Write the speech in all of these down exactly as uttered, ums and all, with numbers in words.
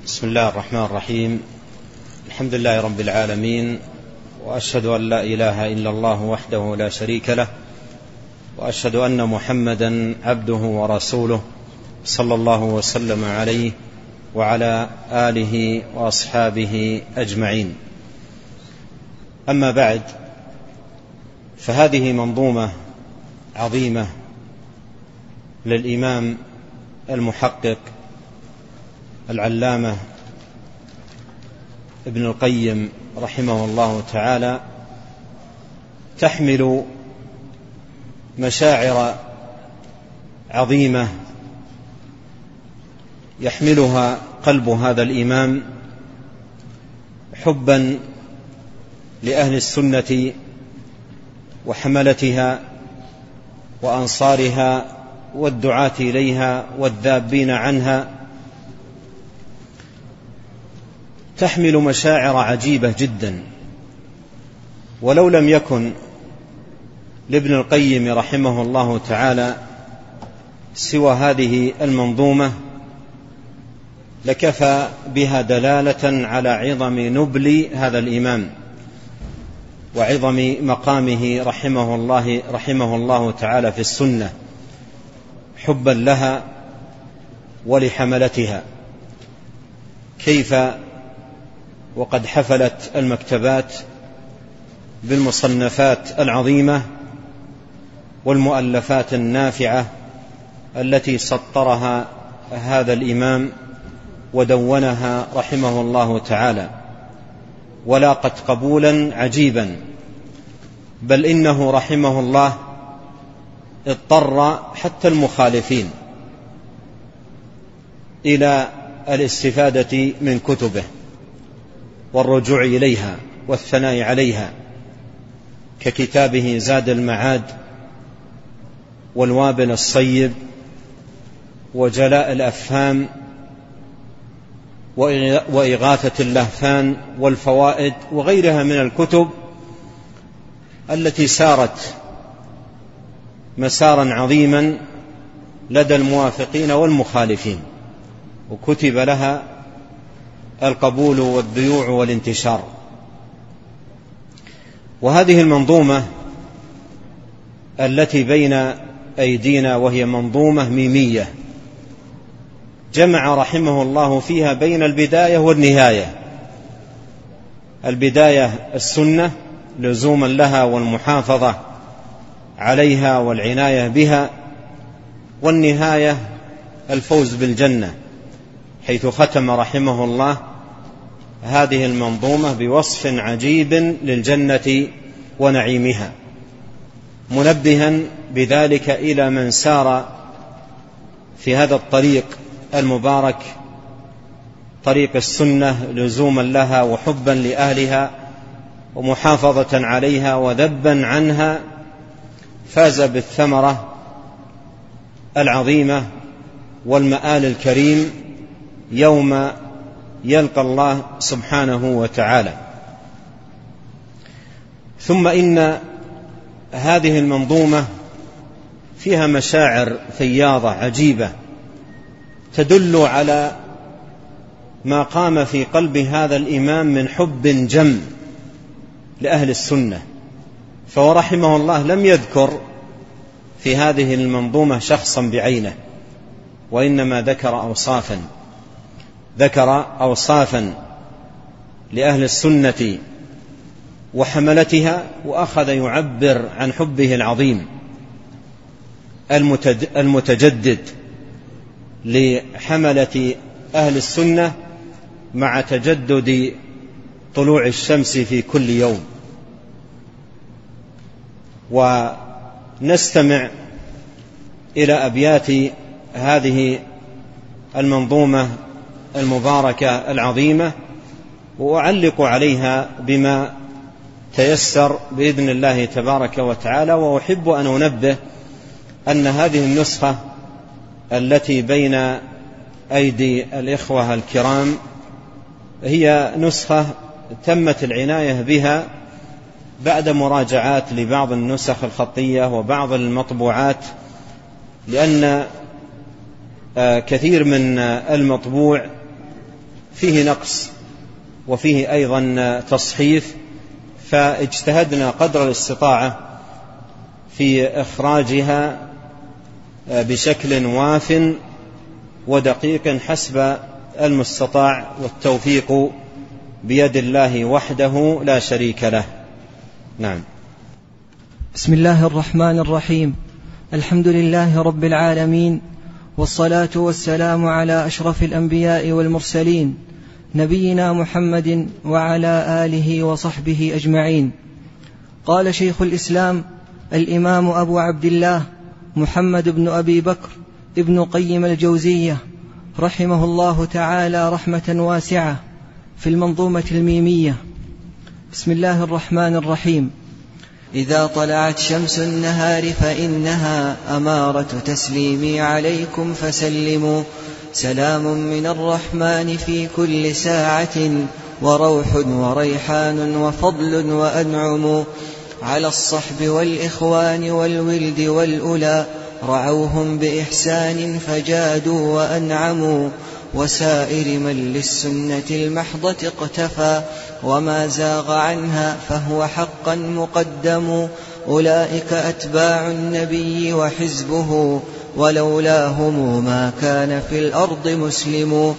بسم الله الرحمن الرحيم. الحمد لله رب العالمين، وأشهد أن لا إله إلا الله وحده لا شريك له، وأشهد أن محمدا عبده ورسوله صلى الله وسلم عليه وعلى آله وأصحابه أجمعين. أما بعد، فهذه منظومة عظيمة للإمام المحقق العلامة ابن القيم رحمه الله تعالى، تحمل مشاعر عظيمة يحملها قلب هذا الإمام حبا لأهل السنة وحملتها وأنصارها والدعاة إليها والذابين عنها. تحمل مشاعر عجيبة جدا، ولو لم يكن لابن القيم رحمه الله تعالى سوى هذه المنظومة لكفى بها دلالة على عظم نبل هذا الإمام وعظم مقامه رحمه الله, رحمه الله تعالى في السنة، حبا لها ولحملتها. كيف وقد حفلت المكتبات بالمصنفات العظيمة والمؤلفات النافعة التي سطرها هذا الإمام ودونها رحمه الله تعالى، ولاقت قبولا عجيبا، بل إنه رحمه الله اضطر حتى المخالفين إلى الاستفادة من كتبه والرجوع إليها والثناء عليها، ككتابه زاد المعاد والوابل الصيب وجلاء الأفهام وإغاثة اللهفان والفوائد وغيرها من الكتب التي سارت مسارا عظيما لدى الموافقين والمخالفين، وكتب لها القبول والذيوع والانتشار. وهذه المنظومة التي بين أيدينا وهي منظومة ميمية، جمع رحمه الله فيها بين البداية والنهاية. البداية السنة لزوما لها والمحافظة عليها والعناية بها، والنهاية الفوز بالجنة، حيث ختم رحمه الله هذه المنظومة بوصف عجيب للجنة ونعيمها، منبها بذلك إلى من سار في هذا الطريق المبارك، طريق السنة، لزوما لها وحبا لأهلها ومحافظة عليها وذبا عنها، فاز بالثمرة العظيمة والمآل الكريم يوم يلقى الله سبحانه وتعالى. ثم إن هذه المنظومة فيها مشاعر فياضة عجيبة تدل على ما قام في قلب هذا الإمام من حب جم لأهل السنة، فورحمه الله لم يذكر في هذه المنظومة شخصا بعينه، وإنما ذكر أوصافا ذكر أوصافا لأهل السنة وحملتها، وأخذ يعبر عن حبه العظيم المتجدد لحملة أهل السنة مع تجدد طلوع الشمس في كل يوم. ونستمع إلى أبيات هذه المنظومة المباركة العظيمة، وأعلق عليها بما تيسر بإذن الله تبارك وتعالى. وأحب أن أنبه أن هذه النسخة التي بين أيدي الإخوة الكرام هي نسخة تمت العناية بها بعد مراجعات لبعض النسخ الخطية وبعض المطبوعات، لأن كثير من المطبوع فيه نقص وفيه أيضا تصحيف، فاجتهدنا قدر الاستطاعة في إخراجها بشكل واف ودقيق حسب المستطاع، والتوفيق بيد الله وحده لا شريك له. نعم. بسم الله الرحمن الرحيم. الحمد لله رب العالمين، والصلاة والسلام على أشرف الأنبياء والمرسلين، نبينا محمد وعلى آله وصحبه أجمعين. قال شيخ الإسلام الإمام أبو عبد الله محمد بن أبي بكر ابن قيم الجوزية رحمه الله تعالى رحمة واسعة في المنظومة الميمية: بسم الله الرحمن الرحيم. إذا طلعت شمس النهار فإنها أمارة تسليمي عليكم فسلموا، سلام من الرحمن في كل ساعة، وروح وريحان وفضل وأنعم، على الصحب والإخوان والولد والأولى، رعوهم بإحسان فجادوا وأنعموا، وسائر من للسنة المحضة اقتفى، وما زاغ عنها فهو حقا مقدم، أولئك أتباع النبي وحزبه، ولولاهم ما كان في الأرض مسلم،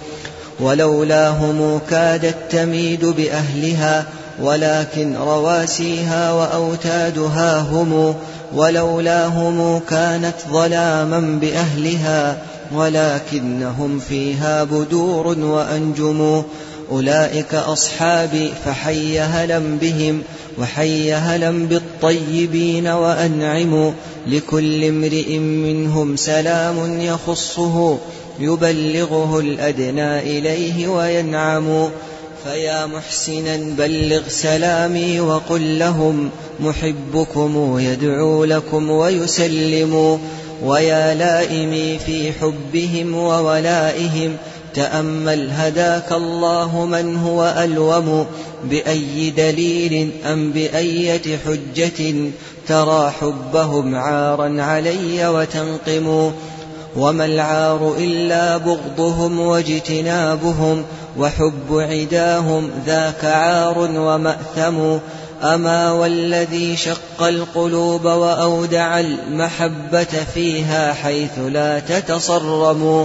ولولاهم كادت تميد بأهلها، ولكن رواسيها وأوتادها هم، ولولاهم كانت ظلاما بأهلها، ولكنهم فيها بدور وأنجم، أولئك أصحابي فحي هلا بهم، وحي هلا بالطيبين وأنعم، لكل امرئ منهم سلام يخصه، يبلغه الأدنى إليه وينعم، فيا محسنا بلغ سلامي وقل لهم، محبكم يدعو لكم ويسلم، ويا لائمي في حبهم وولائهم، تأمل هداك الله من هو ألوم، بأي دليل أم بأية حجة ترى حبهم عارا علي وتنقم، وما العار إلا بغضهم واجتنابهم، وحب عداهم ذاك عار ومأثم، أما والذي شق القلوب وأودع المحبة فيها حيث لا تتصرم،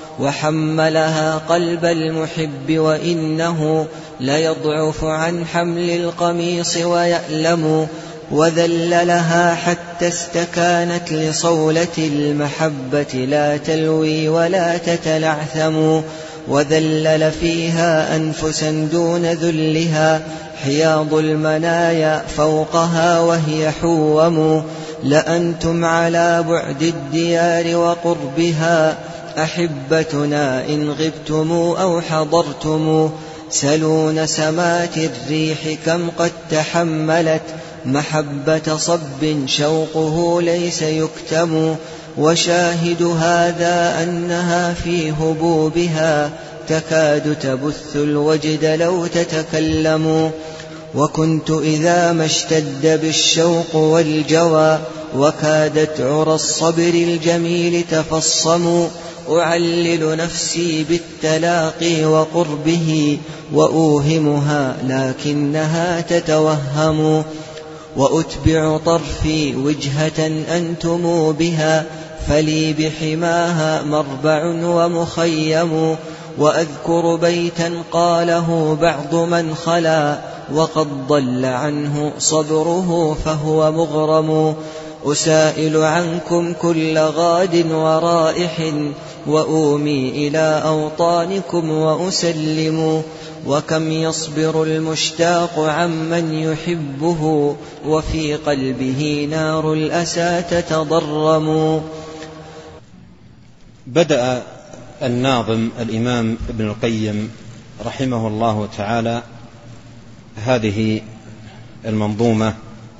وحملها قلب المحب وإنه ليضعف عن حمل القميص ويألم، وذللها حتى استكانت لصولة المحبة لا تلوي ولا تتلعثم، وذلل فيها أنفسا دون ذلها، حياض المنايا فوقها وهي حوم، لأنتم على بعد الديار وقربها، أحبتنا إن غبتم أو حضرتم، سلون سمات الريح كم قد تحملت، محبة صب شوقه ليس يكتم، وشاهد هذا أنها في هبوبها تكاد تبث الوجد لو تتكلم، وكنت إذا ما اشتد بالشوق والجوى، وكادت عرى الصبر الجميل تفصم، أعلل نفسي بالتلاقي وقربه، وأوهمها لكنها تتوهم، وأتبع طرفي وجهة أنتم بها، فلي بحماها مربع ومخيم، وأذكر بيتا قاله بعض من خلا، وقد ضل عنه صبره فهو مغرم، أسائل عنكم كل غاد ورائح، وأومي إلى أوطانكم وأسلم، وكم يصبر المشتاق عمن يحبه، وفي قلبه نار الأسى تتضرم. بدأ الناظم الإمام ابن القيم رحمه الله تعالى هذه المنظومة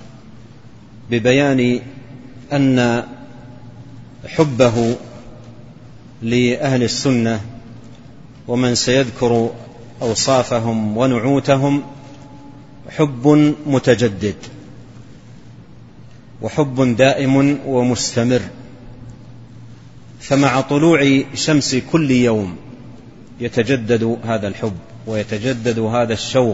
ببيان أن حبه لأهل السنة ومن سيذكر أوصافهم ونعوتهم حب متجدد، وحب دائم ومستمر، فمع طلوع شمس كل يوم يتجدد هذا الحب ويتجدد هذا الشوق،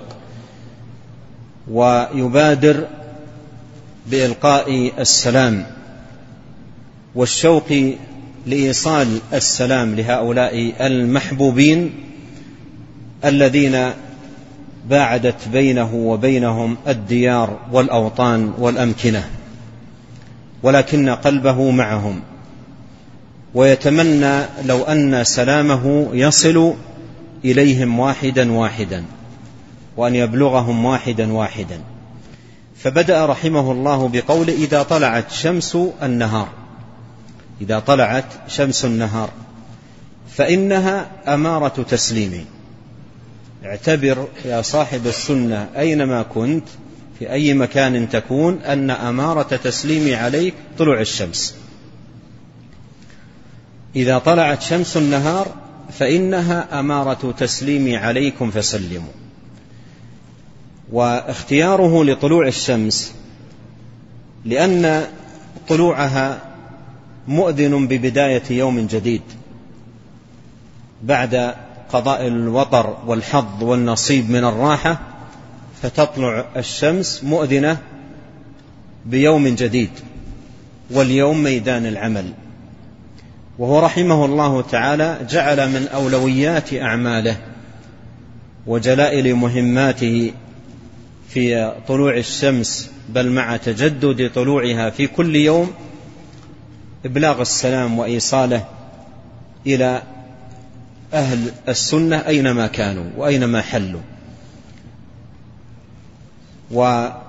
ويبادر بإلقاء السلام والشوق لإيصال السلام لهؤلاء المحبوبين الذين باعدت بينه وبينهم الديار والأوطان والأمكنة، ولكن قلبه معهم، ويتمنى لو أن سلامه يصل إليهم واحدا واحدا وأن يبلغهم واحدا واحدا. فبدأ رحمه الله بقول: إذا طلعت شمس النهار، إذا طلعت شمس النهار فإنها أمارة تسليم. اعتبر يا صاحب السنة أينما كنت في أي مكان تكون أن أمارة تسليم عليك طلوع الشمس. إذا طلعت شمس النهار فإنها أمارة تسليم عليكم فسلموا. واختياره لطلوع الشمس لأن طلوعها مؤذن ببداية يوم جديد بعد قضاء الوطر والحظ والنصيب من الراحة، فتطلع الشمس مؤذنة بيوم جديد، واليوم ميدان العمل. وهو رحمه الله تعالى جعل من أولويات أعماله وجلائل مهماته في طلوع الشمس، بل مع تجدد طلوعها في كل يوم، إبلاغ السلام وإيصاله إلى أهل السنة أينما كانوا وأينما حلوا. وجاء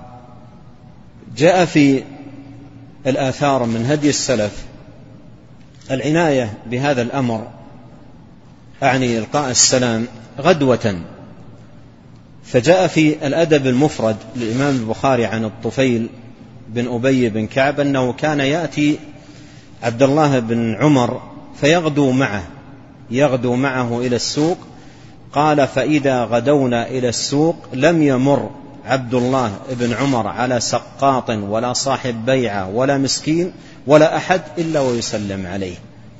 في الآثار من هدي السلف العناية بهذا الأمر، أعني إلقاء السلام غدوة. فجاء في الأدب المفرد للإمام البخاري عن الطفيل بن أبي بن كعب أنه كان يأتي عبد الله بن عمر فيغدو معه يغدو معه إلى السوق. قال: فإذا غدونا إلى السوق لم يمر عبد الله بن عمر على سقاط ولا صاحب بيعة ولا مسكين ولا أحد إلا ويسلم عليه.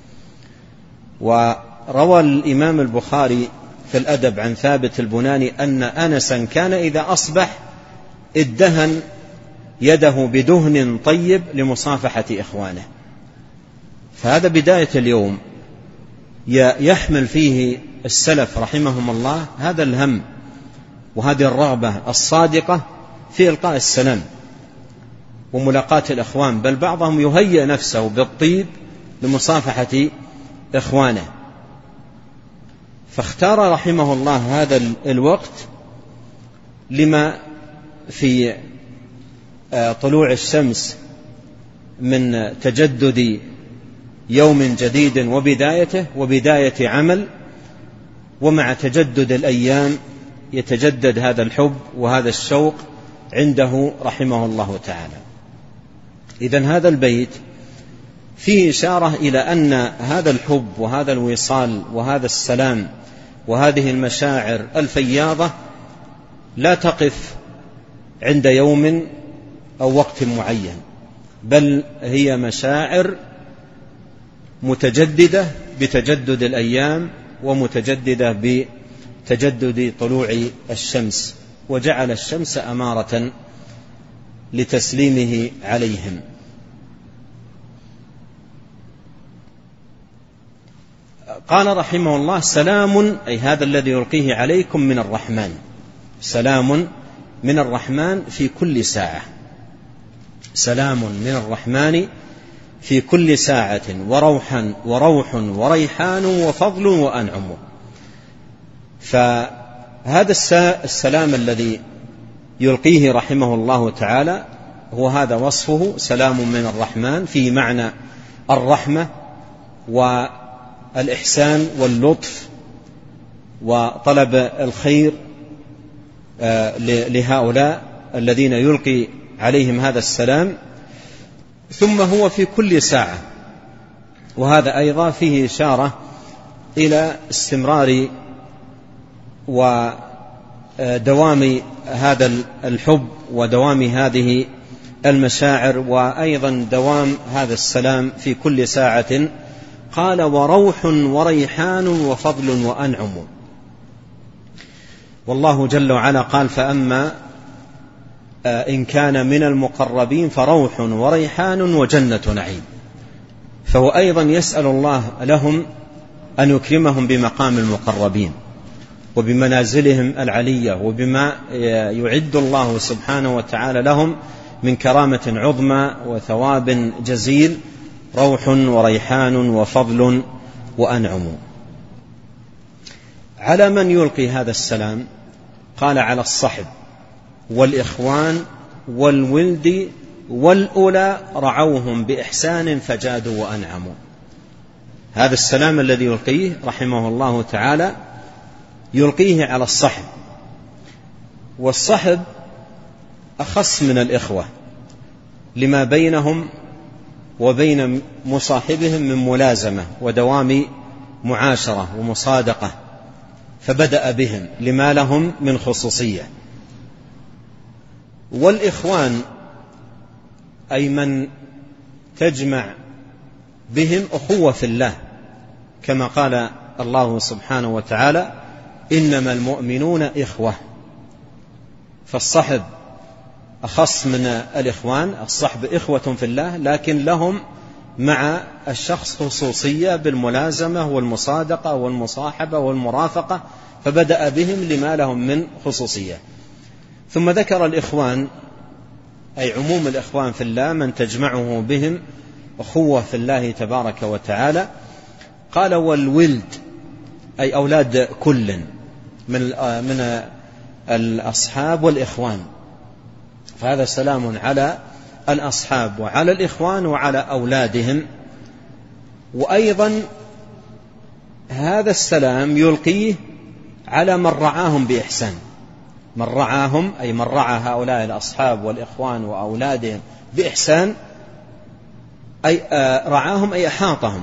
وروى الإمام البخاري في الأدب عن ثابت البناني أن أنسا كان إذا أصبح ادهن يده بدهن طيب لمصافحة إخوانه. فهذا بداية اليوم يحمل فيه السلف رحمهم الله هذا الهم وهذه الرغبة الصادقة في إلقاء السلام وملاقاة الإخوان، بل بعضهم يهيئ نفسه بالطيب لمصافحة إخوانه. فاختار رحمه الله هذا الوقت لما في طلوع الشمس من تجدد يوم جديد وبدايته وبداية عمل، ومع تجدد الأيام يتجدد هذا الحب وهذا الشوق عنده رحمه الله تعالى. إذن هذا البيت فيه إشارة إلى أن هذا الحب وهذا الوصال وهذا السلام وهذه المشاعر الفياضة لا تقف عند يوم أو وقت معين، بل هي مشاعر متجددة بتجدد الأيام ومتجددة بتجدد طلوع الشمس، وجعل الشمس أمارة لتسليمه عليهم. قال رحمه الله: سلام، أي هذا الذي يلقيه عليكم من الرحمن، سلام من الرحمن في كل ساعة، سلام من الرحمن في كل ساعة، وروحا وروح وريحان وفضل وأنعم. فهذا السلام الذي يلقيه رحمه الله تعالى هو هذا وصفه، سلام من الرحمن، في معنى الرحمة والإحسان واللطف وطلب الخير لهؤلاء الذين يلقي عليهم هذا السلام. ثم هو في كل ساعة، وهذا أيضا فيه إشارة إلى استمرار ودوام هذا الحب ودوام هذه المشاعر، وأيضا دوام هذا السلام في كل ساعة قال وروح وريحان وفضل وأنعم. والله جل وعلا قال فأما إن كان من المقربين فروح وريحان وجنة نعيم. فهو أيضا يسأل الله لهم أن يكرمهم بمقام المقربين وبمنازلهم العلية وبما يعد الله سبحانه وتعالى لهم من كرامة عظمى وثواب جزيل. روح وريحان وفضل وأنعم. على من يلقي هذا السلام؟ قال على الصحب والإخوان والولد والأولى رعوهم بإحسان فجادوا وأنعموا. هذا السلام الذي يلقيه رحمه الله تعالى يلقيه على الصحب، والصحب أخص من الإخوة لما بينهم وبين مصاحبهم من ملازمة ودوام معاشرة ومصادقة، فبدأ بهم لما لهم من خصوصية. والإخوان أي من تجمع بهم أخوة في الله، كما قال الله سبحانه وتعالى إنما المؤمنون إخوة. فالصحب أخص من الإخوان، الصحب إخوة في الله لكن لهم مع الشخص خصوصية بالملازمة والمصادقة والمصاحبة والمرافقة، فبدأ بهم لما لهم من خصوصية. ثم ذكر الإخوان أي عموم الإخوان في الله من تجمعه بهم أخوة في الله تبارك وتعالى. قال والولد أي أولاد كل من من الأصحاب والإخوان. فهذا سلام على الأصحاب وعلى الإخوان وعلى أولادهم. وأيضا هذا السلام يلقيه على من رعاهم بإحسان. من رعاهم أي من رعى هؤلاء الأصحاب والإخوان وأولادهم بإحسان، أي رعاهم أي أحاطهم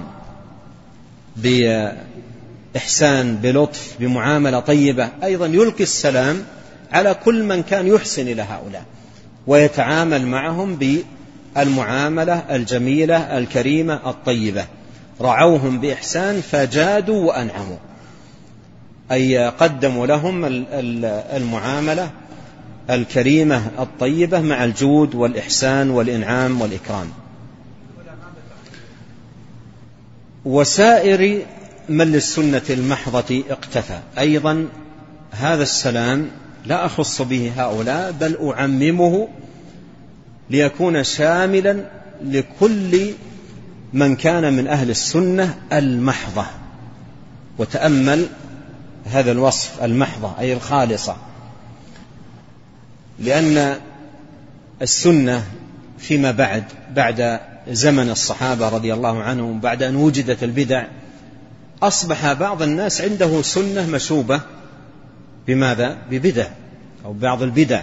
بإحسان بلطف بمعاملة طيبة. أيضا يلقي السلام على كل من كان يحسن إلى هؤلاء ويتعامل معهم بالمعاملة الجميلة الكريمة الطيبة. رعوهم بإحسان فجادوا وأنعموا أي قدموا لهم المعاملة الكريمة الطيبة مع الجود والإحسان والإنعام والإكرام. وسائر من للسنة المحضة اقتفى. أيضا هذا السلام لا أخص به هؤلاء بل أعممه ليكون شاملا لكل من كان من أهل السنة المحضة. وتأمل هذا الوصف المحضة أي الخالصة، لأن السنة فيما بعد بعد زمن الصحابة رضي الله عنهم بعد أن وجدت البدع أصبح بعض الناس عنده سنة مشوبة بماذا؟ ببدع أو بعض البدع.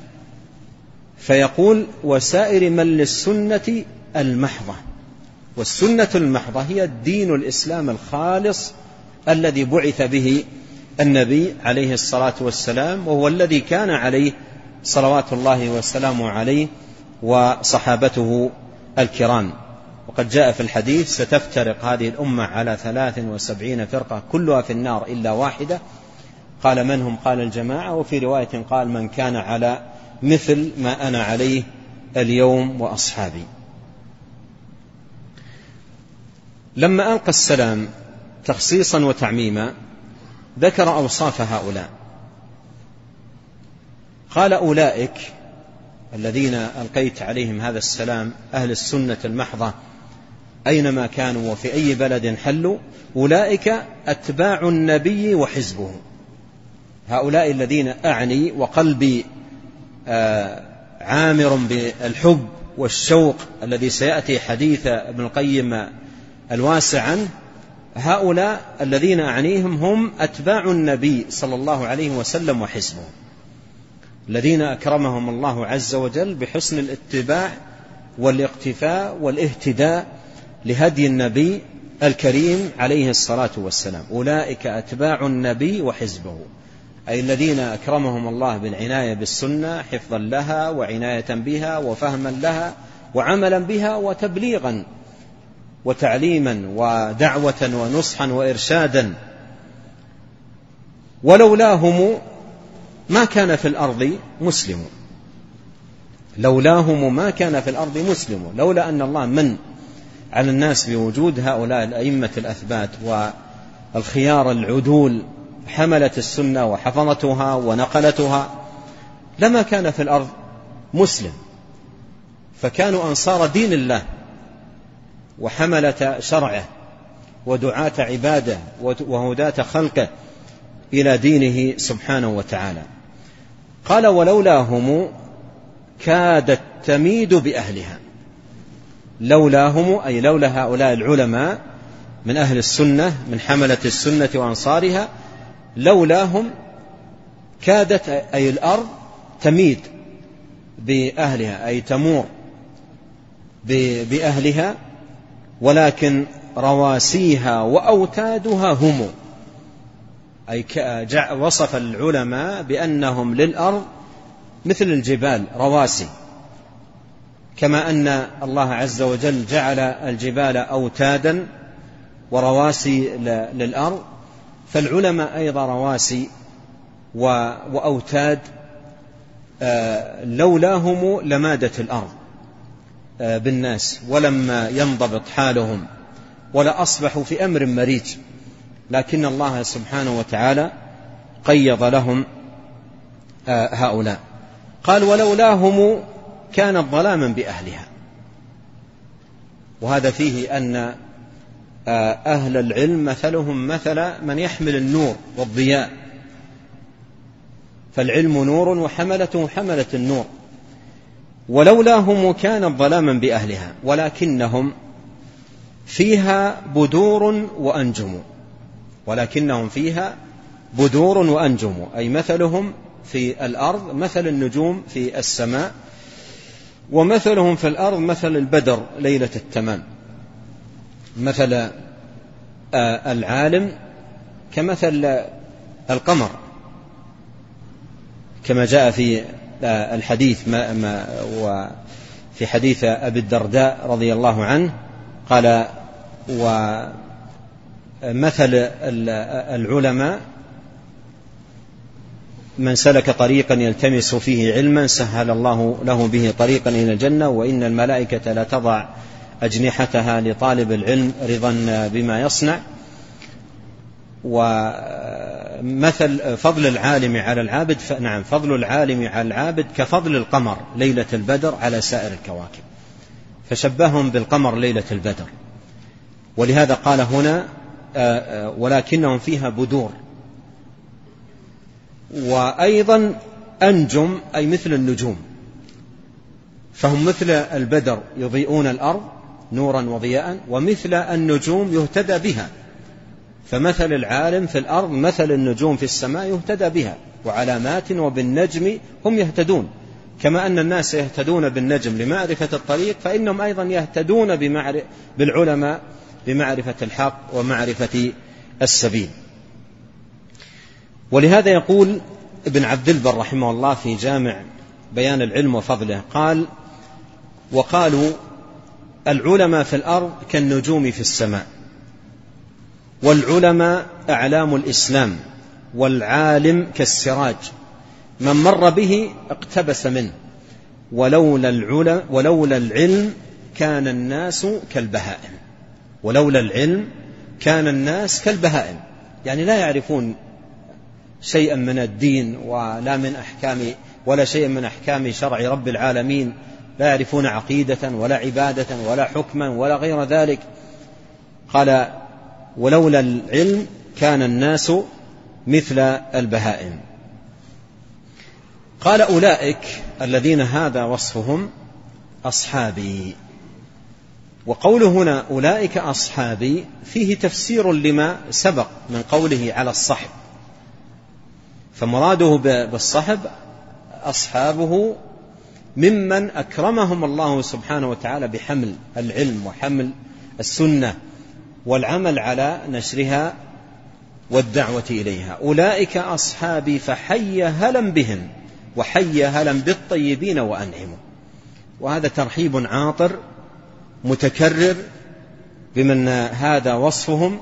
فيقول وسائر من للسنة المحضة. والسنة المحضة هي الدين الإسلام الخالص الذي بعث به النبي عليه الصلاة والسلام، وهو الذي كان عليه صلوات الله والسلام عليه وصحابته الكرام. وقد جاء في الحديث ستفترق هذه الأمة على ثلاث وسبعين فرقة كلها في النار إلا واحدة. قال من هم؟ قال الجماعة. وفي رواية قال من كان على مثل ما أنا عليه اليوم وأصحابي. لما ألقى السلام تخصيصا وتعميما ذكر أوصاف هؤلاء. قال أولئك الذين ألقيت عليهم هذا السلام أهل السنة المحضة أينما كانوا وفي أي بلد حلوا، أولئك أتباع النبي وحزبه. هؤلاء الذين أعني وقلبي عامر بالحب والشوق الذي سيأتي حديث ابن القيم الواسع عنه، هؤلاء الذين أعنيهم هم أتباع النبي صلى الله عليه وسلم وحزبه، الذين أكرمهم الله عز وجل بحسن الاتباع والاقتفاء والاهتداء لهدي النبي الكريم عليه الصلاة والسلام. أولئك أتباع النبي وحزبه، أي الذين أكرمهم الله بالعناية بالسنة حفظا لها وعناية بها وفهما لها وعملا بها وتبليغا وتعليما ودعوة ونصحا وإرشادا، ولولاهم ما كان في الأرض مسلم، لولاهم ما كان في الأرض مسلم. لولا أن الله من على الناس بوجود هؤلاء الأئمة الأثبات والخيار العدول حملة السنة وحفظتها ونقلتها، لما كان في الأرض مسلم. فكانوا أنصار دين الله وحملة شرعه ودعاة عباده وهداة خلقه إلى دينه سبحانه وتعالى. قال ولولاهم كادت تميد بأهلها. لولاهم أي لولا هؤلاء العلماء من أهل السنة من حملة السنة وأنصارها، لولاهم كادت أي الأرض تميد بأهلها أي تمور بأهلها، ولكن رواسيها وأوتادها هم، أي وصف العلماء بأنهم للأرض مثل الجبال رواسي، كما أن الله عز وجل جعل الجبال أوتادا ورواسي للأرض، فالعلماء أيضا رواسي وأوتاد. لولاهم لمادت الأرض بالناس ولما ينضبط حالهم ولا أصبحوا في أمر مريج، لكن الله سبحانه وتعالى قيض لهم هؤلاء. قال ولولاهم كانت ظلاما بأهلها. وهذا فيه أن أهل العلم مثلهم مثل من يحمل النور والضياء، فالعلم نور وحملته حملة النور. ولولاهم كانت ظلاما بأهلها ولكنهم فيها بدور وأنجم. ولكنهم فيها بدور وأنجم أي مثلهم في الأرض مثل النجوم في السماء، ومثلهم في الأرض مثل البدر ليلة التمام. مثل العالم كمثل القمر، كما جاء في الحديث ما ما وفي حديث أبي الدرداء رضي الله عنه قال: ومثل العلماء من سلك طريقا يلتمس فيه علما سهل الله له به طريقا إلى الجنة، وإن الملائكة لا تضع أجنحتها لطالب العلم رضا بما يصنع. ومثل فضل العالم على العابد، نعم فضل العالم على العابد كفضل القمر ليلة البدر على سائر الكواكب، فشبههم بالقمر ليلة البدر. ولهذا قال هنا ولكنهم فيها بدور. وأيضا أنجم أي مثل النجوم، فهم مثل البدر يضيئون الأرض نورا وضياء، ومثل النجوم يهتدى بها. فمثل العالم في الأرض مثل النجوم في السماء يهتدى بها وعلامات وبالنجم هم يهتدون. كما أن الناس يهتدون بالنجم لمعرفة الطريق، فإنهم أيضا يهتدون بالعلماء بمعرفة الحق ومعرفة السبيل. ولهذا يقول ابن عبد البر رحمه الله في جامع بيان العلم وفضله قال: وقالوا العلماء في الأرض كالنجوم في السماء، والعلماء أعلام الإسلام، والعالم كالسراج من مر به اقتبس منه، ولولا العلم, ولولا العلم كان الناس كالبهائم. ولولا العلم كان الناس كالبهائم، يعني لا يعرفون شيئا من الدين ولا من أحكام ولا شيئا من أحكام شرع رب العالمين، لا يعرفون عقيدة ولا عبادة ولا حكما ولا غير ذلك. قال: ولولا العلم كان الناس مثل البهائم. قال: أولئك الذين هذا وصفهم أصحابي. وقوله هنا أولئك أصحابي فيه تفسير لما سبق من قوله على الصحب، فمراده بالصحب أصحابه ممن أكرمهم الله سبحانه وتعالى بحمل العلم وحمل السنة والعمل على نشرها والدعوة إليها. أولئك أصحابي فحي هلا بهم وحي هلا بالطيبين وأنعموا. وهذا ترحيب عاطر متكرر بمن هذا وصفهم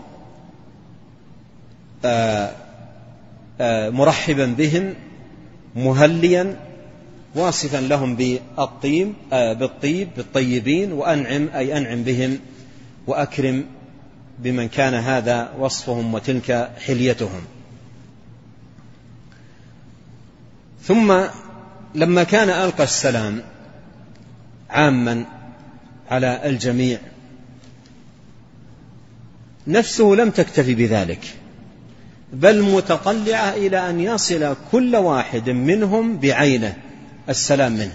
مرحبا بهم مهليا واصفا لهم بالطيب بالطيب بالطيبين، وأنعم أي أنعم بهم وأكرم بمن كان هذا وصفهم وتلك حليتهم. ثم لما كان ألقى السلام عاما على الجميع نفسه لم تكتفي بذلك، بل متطلعة إلى أن يصل كل واحد منهم بعينه السلام منه،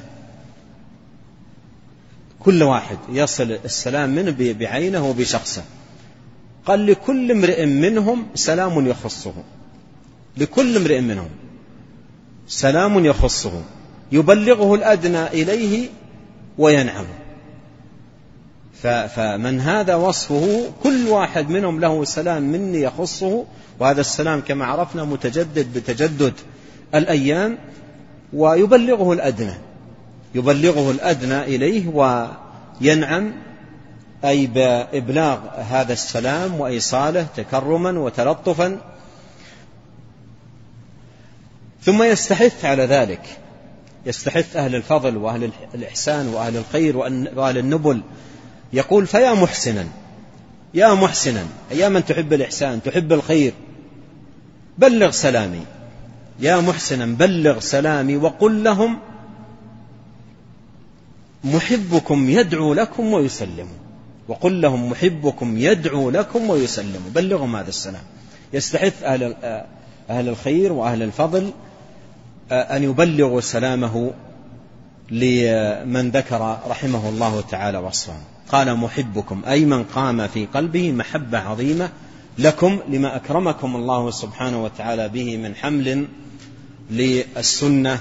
كل واحد يصل السلام منه بعينه وبشخصه. قال لكل امرئ منهم سلام يخصه، لكل امرئ منهم سلام يخصه يبلغه الأدنى إليه وينعمه. فمن هذا وصفه كل واحد منهم له سلام مني يخصه، وهذا السلام كما عرفنا متجدد بتجدد الأيام، ويبلغه الأدنى يبلغه الأدنى إليه وينعم أي بإبلاغ هذا السلام وإيصاله تكرما وتلطفا. ثم يستحث على ذلك، يستحث أهل الفضل وأهل الإحسان وأهل الخير وأهل النبل، يقول فيا محسنا يا محسنا يا من تحب الإحسان تحب الخير بلغ سلامي، يا محسنا بلغ سلامي وقل لهم محبكم يدعو لكم ويسلم، وقل لهم محبكم يدعو لكم ويسلم، بلغهم هذا السلام. يستحث أهل, أهل الخير وأهل الفضل أن يبلغوا سلامه لمن ذكر رحمه الله تعالى وصفه. قال محبكم أي من قام في قلبه محبة عظيمة لكم لما أكرمكم الله سبحانه وتعالى به من حمل للسنة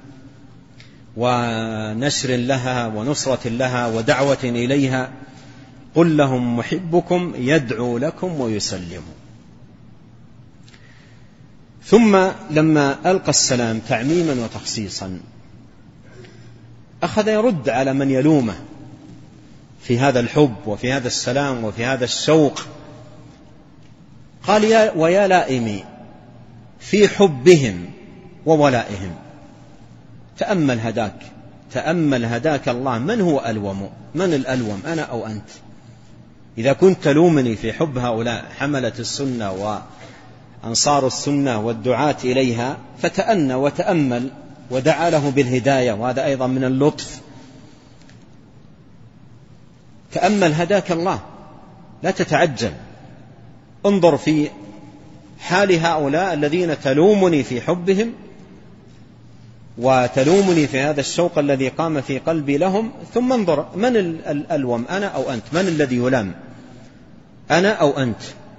ونشر لها ونصرة لها ودعوة إليها. قل لهم محبكم يدعو لكم ويسلم. ثم لما ألقى السلام تعميما وتخصيصا أخذ يرد على من يلومه في هذا الحب وفي هذا السلام وفي هذا الشوق. قال يا ويا لائمي في حبهم وولائهم، تأمل هداك تأمل هداك الله، من هو ألوم؟ من الألوم أنا أو أنت؟ إذا كنت تلومني في حب هؤلاء حملة السنة وأنصار السنة والدعاة إليها، فتأنى وتأمل ودعا له بالهداية، وهذا أيضا من اللطف. تأمل هداك الله، لا تتعجل، انظر في حال هؤلاء الذين تلومني في حبهم وتلومني في هذا الشوق الذي قام في قلبي لهم، ثم انظر من الألوم أنا أو أنت؟ من الذي يلام أنا أو أنت؟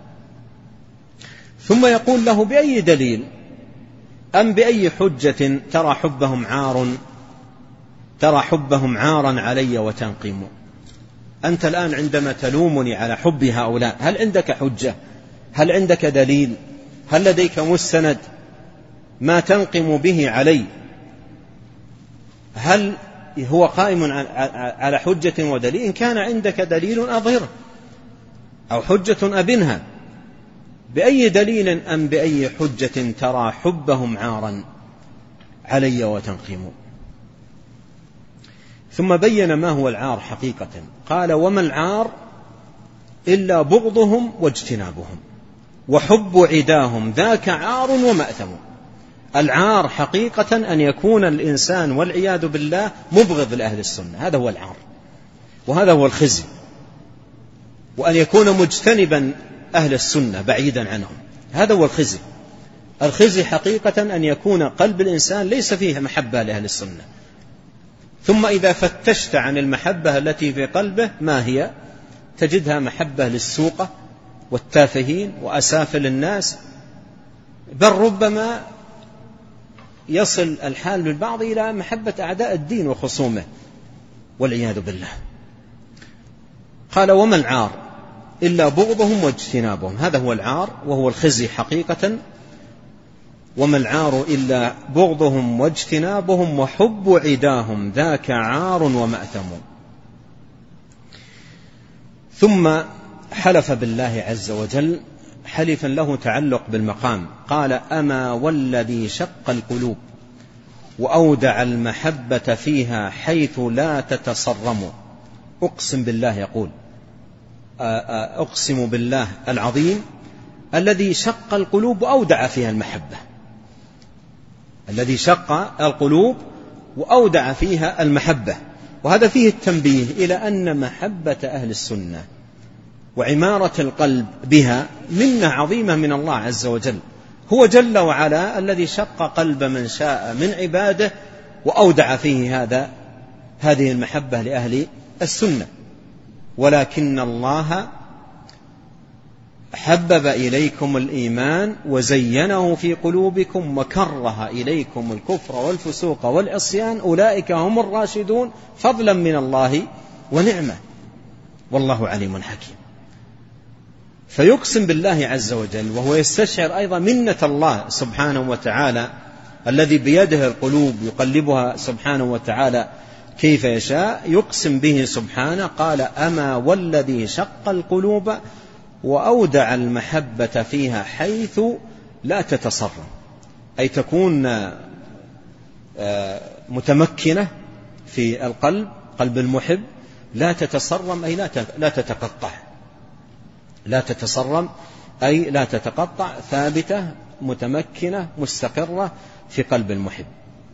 ثم يقول له بأي دليل أم بأي حجة ترى حبهم عار ترى حبهم عارا علي وتنقم؟ أنت الآن عندما تلومني على حب هؤلاء هل عندك حجة؟ هل عندك دليل؟ هل لديك مستند ما تنقم به علي؟ هل هو قائم على حجة ودليل؟ إن كان عندك دليل أظهره، أو حجة أبنها. بأي دليل أم بأي حجة ترى حبهم عارا علي وتنقم؟ ثم بين ما هو العار حقيقة. قال وما العار إلا بغضهم واجتنابهم وحب عداهم ذاك عار ومأثم. العار حقيقة أن يكون الإنسان والعياذ بالله مبغض لأهل السنة، هذا هو العار وهذا هو الخزي، وأن يكون مجتنبا أهل السنة بعيدا عنهم، هذا هو الخزي. الخزي حقيقة أن يكون قلب الإنسان ليس فيه محبة لأهل السنة، ثم إذا فتشت عن المحبة التي في قلبه ما هي؟ تجدها محبة للسوقة والتافهين وأسافل الناس، بل ربما يصل الحال بالبعض إلى محبة أعداء الدين وخصومه والعياذ بالله. قال وما العار إلا بغضهم واجتنابهم، هذا هو العار وهو الخزي حقيقة. وما العار إلا بغضهم واجتنابهم وحب عداهم ذاك عار ومأثم. ثم حلف بالله عز وجل حلفا له تعلق بالمقام، قال أما والذي شق القلوب وأودع المحبة فيها حيث لا تتصرم. أقسم بالله، يقول أقسم بالله العظيم الذي شق القلوب وأودع فيها المحبة، الذي شق القلوب وأودع فيها المحبة. وهذا فيه التنبيه إلى أن محبة أهل السنة وعمارة القلب بها منة عظيمة من الله عز وجل. هو جل وعلا الذي شق قلب من شاء من عباده وأودع فيه هذا هذه المحبة لأهل السنة. ولكن الله حبب إليكم الإيمان وزينه في قلوبكم وكره إليكم الكفر والفسوق والعصيان أولئك هم الراشدون فضلا من الله ونعمة والله عليم حكيم. فيقسم بالله عز وجل وهو يستشعر أيضا منة الله سبحانه وتعالى الذي بيده القلوب يقلبها سبحانه وتعالى كيف يشاء. يقسم به سبحانه، قال أما والذي شق القلوب وأودع المحبة فيها حيث لا تتصرم، أي تكون متمكنة في القلب، قلب المحب، لا تتصرم أي لا تتقطع، لا تتصرم أي لا تتقطع، ثابتة متمكنة مستقرة في قلب المحب.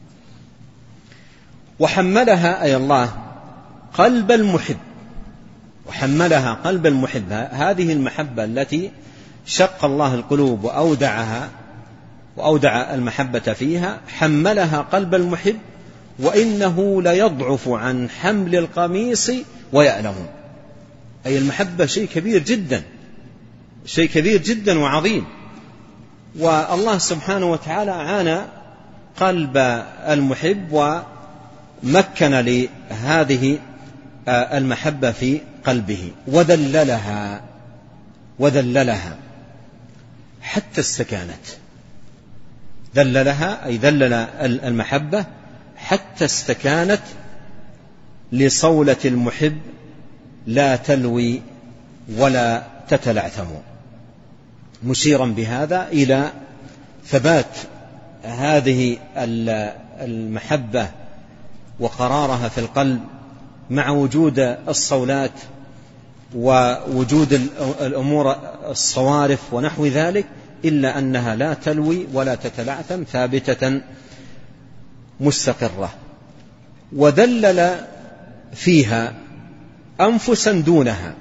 وحملها أي الله قلب المحب، وحملها قلب المحب، هذه المحبة التي شق الله القلوب وأودعها وأودع المحبة فيها، حملها قلب المحب وإنه ليضعف عن حمل القميص ويألم. أي المحبة شيء كبير جدا، شيء كبير جدا وعظيم. والله سبحانه وتعالى عانى قلب المحب ومكن لهذه المحبة في قلبه وذللها وذللها حتى استكانت. ذللها أي ذلل المحبة حتى استكانت لصولة المحب لا تلوي ولا تتلعثم، مشيرا بهذا إلى ثبات هذه المحبة وقرارها في القلب مع وجود الصولات ووجود الأمور الصوارف ونحو ذلك، إلا أنها لا تلوي ولا تتلعثم، ثابتة مستقرة. وذلل فيها أنفسا دونها،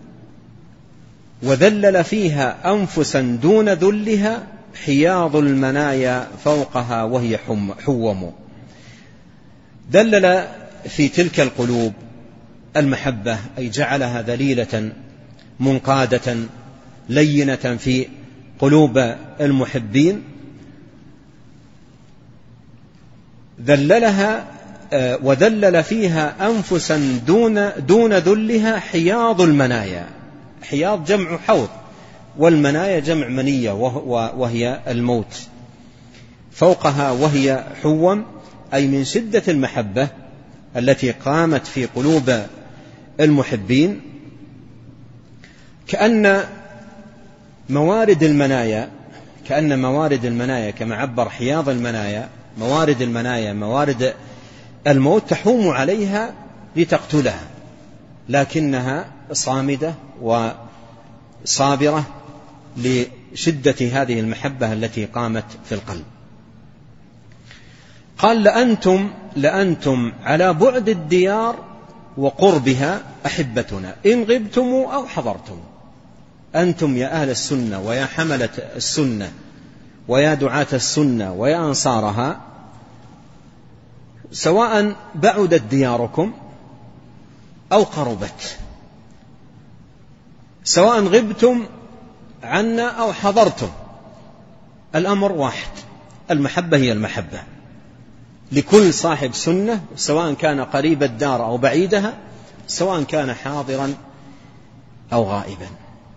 وذلل فيها أنفسا دون ذلها حياض المنايا فوقها وهي حوم. دلل في تلك القلوب المحبة، أي جعلها ذليلة منقادة لينة في قلوب المحبين. ذللها وذلل فيها أنفسا دون, دون ذلها حياض المنايا. حياض جمع حوض، والمنايا جمع منية وهي الموت. فوقها وهي حوم، أي من شدة المحبة التي قامت في قلوب المحبين، كأن موارد المنايا كأن موارد المنايا كما عبر حياض المنايا، موارد المنايا موارد الموت تحوم عليها لتقتلها، لكنها صامدة وصابرة لشدة هذه المحبة التي قامت في القلب. قال لأنتم, لأنتم على بعد الديار وقربها أحبتنا إن غبتم أو حضرتم. أنتم يا أهل السنة ويا حملة السنة ويا دعاة السنة ويا أنصارها، سواء بعدت دياركم أو قربت، سواء غبتم عنا أو حضرتم، الأمر واحد، المحبة هي المحبة لكل صاحب سنة، سواء كان قريب الدار أو بعيدها، سواء كان حاضرا أو غائبا.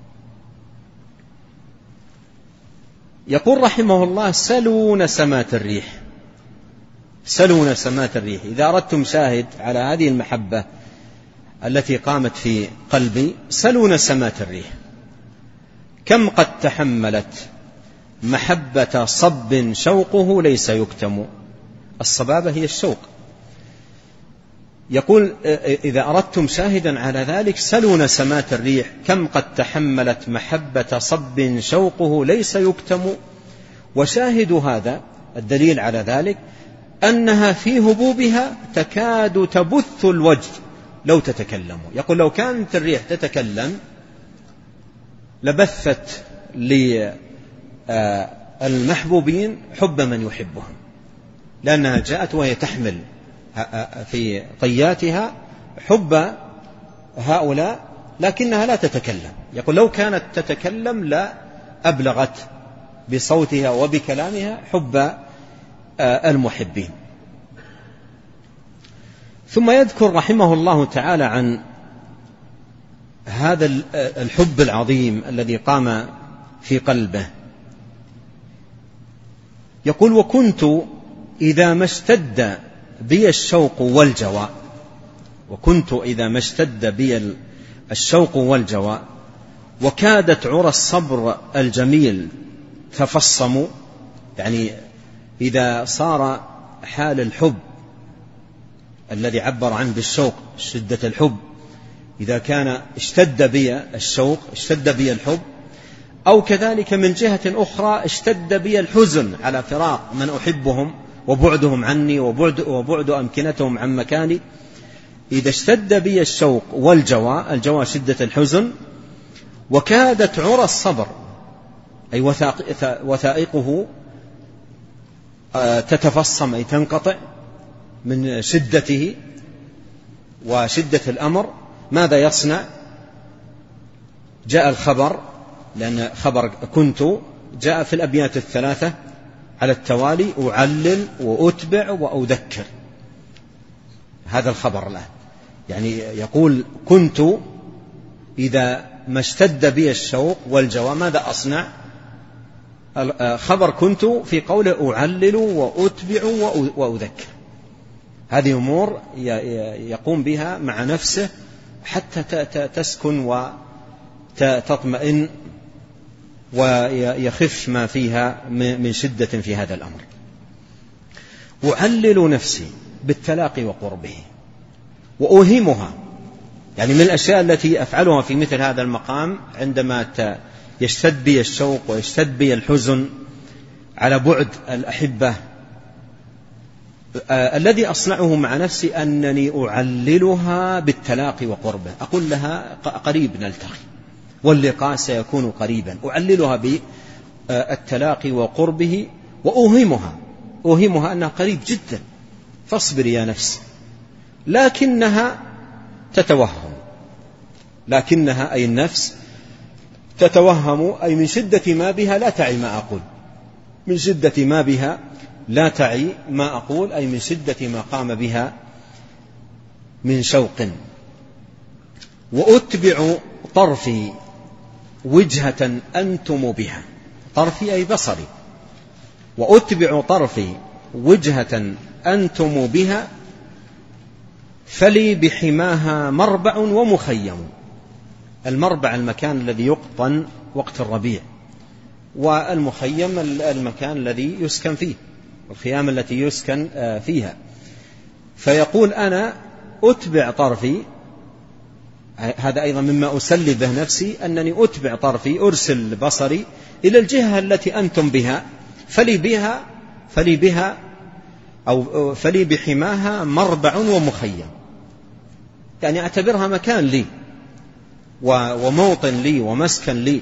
يقول رحمه الله سلوا نسمات الريح. سلوا نسمات الريح، إذا أردتم شاهد على هذه المحبة التي قامت في قلبي سلوا نسمات الريح، كم قد تحملت محبة صب شوقه ليس يكتم. الصبابة هي الشوق. يقول إذا أردتم شاهدا على ذلك سلوا نسمات الريح، كم قد تحملت محبة صب شوقه ليس يكتم. وشاهد هذا الدليل على ذلك أنها في هبوبها تكاد تبث الوجد لو تتكلم. يقول لو كانت الريح تتكلم لبثت للمحبوبين حب من يحبهم، لأنها جاءت وهي تحمل في طياتها حب هؤلاء لكنها لا تتكلم. يقول لو كانت تتكلم لا أبلغت بصوتها وبكلامها حب المحبين. ثم يذكر رحمه الله تعالى عن هذا الحب العظيم الذي قام في قلبه. يقول وكنت إذا ما اشتد بي الشوق والجوى، وكنت إذا ما اشتد بي الشوق والجوى وكادت عرى الصبر الجميل تفصم. يعني إذا صار حال الحب الذي عبر عنه بالشوق شدة الحب، إذا كان اشتد بي الشوق اشتد بي الحب، أو كذلك من جهة أخرى اشتد بي الحزن على فراق من أحبهم وبعدهم عني وبعد, وبعد أمكنتهم عن مكاني، إذا اشتد بي الشوق والجوى، الجوى شدة الحزن، وكادت عرى الصبر أي وثائقه تتفصم أي تنقطع من شدته وشدة الأمر، ماذا يصنع؟ جاء الخبر، لأن خبر كنت جاء في الأبيات الثلاثة على التوالي: أعلل وأتبع وأذكر. هذا الخبر له، يعني يقول كنت إذا ما اشتد بي الشوق والجوى ماذا أصنع؟ خبر كنت في قوله أعلل وأتبع وأذكر. هذه أمور يقوم بها مع نفسه حتى تسكن وتطمئن ويخف ما فيها من شدة في هذا الأمر. أعلل نفسي بالتلاقي وقربه وأوهمها، يعني من الأشياء التي أفعلها في مثل هذا المقام عندما يشتد بي الشوق ويشتد بي الحزن على بعد الأحبة، آه الذي أصنعه مع نفسي أنني أعللها بالتلاقي وقربه، أقول لها قريب نلتقي واللقاء سيكون قريبا، أعللها بالتلاقي وقربه وأوهمها أوهمها أنها قريب جدا، فاصبر يا نفس. لكنها تتوهم، لكنها أي النفس تتوهم، أي من شدة ما بها لا تعي ما أقول، من شدة ما بها لا تعي ما أقول، أي من شدة ما قام بها من شوق. وأتبع طرفي وجهة أنتم بها، طرفي أي بصري، وأتبع طرفي وجهة أنتم بها فلي بحماها مربع ومخيم. المربع المكان الذي يقطن وقت الربيع، والمخيم المكان الذي يسكن فيه، الخيام التي يسكن فيها. فيقول أنا أتبع طرفي، هذا أيضا مما أسلي به نفسي، أنني أتبع طرفي أرسل بصري إلى الجهة التي أنتم بها، فلي بها فلي بها أو فلي بحماها مربع ومخيم، يعني أعتبرها مكان لي وموطن لي ومسكن لي.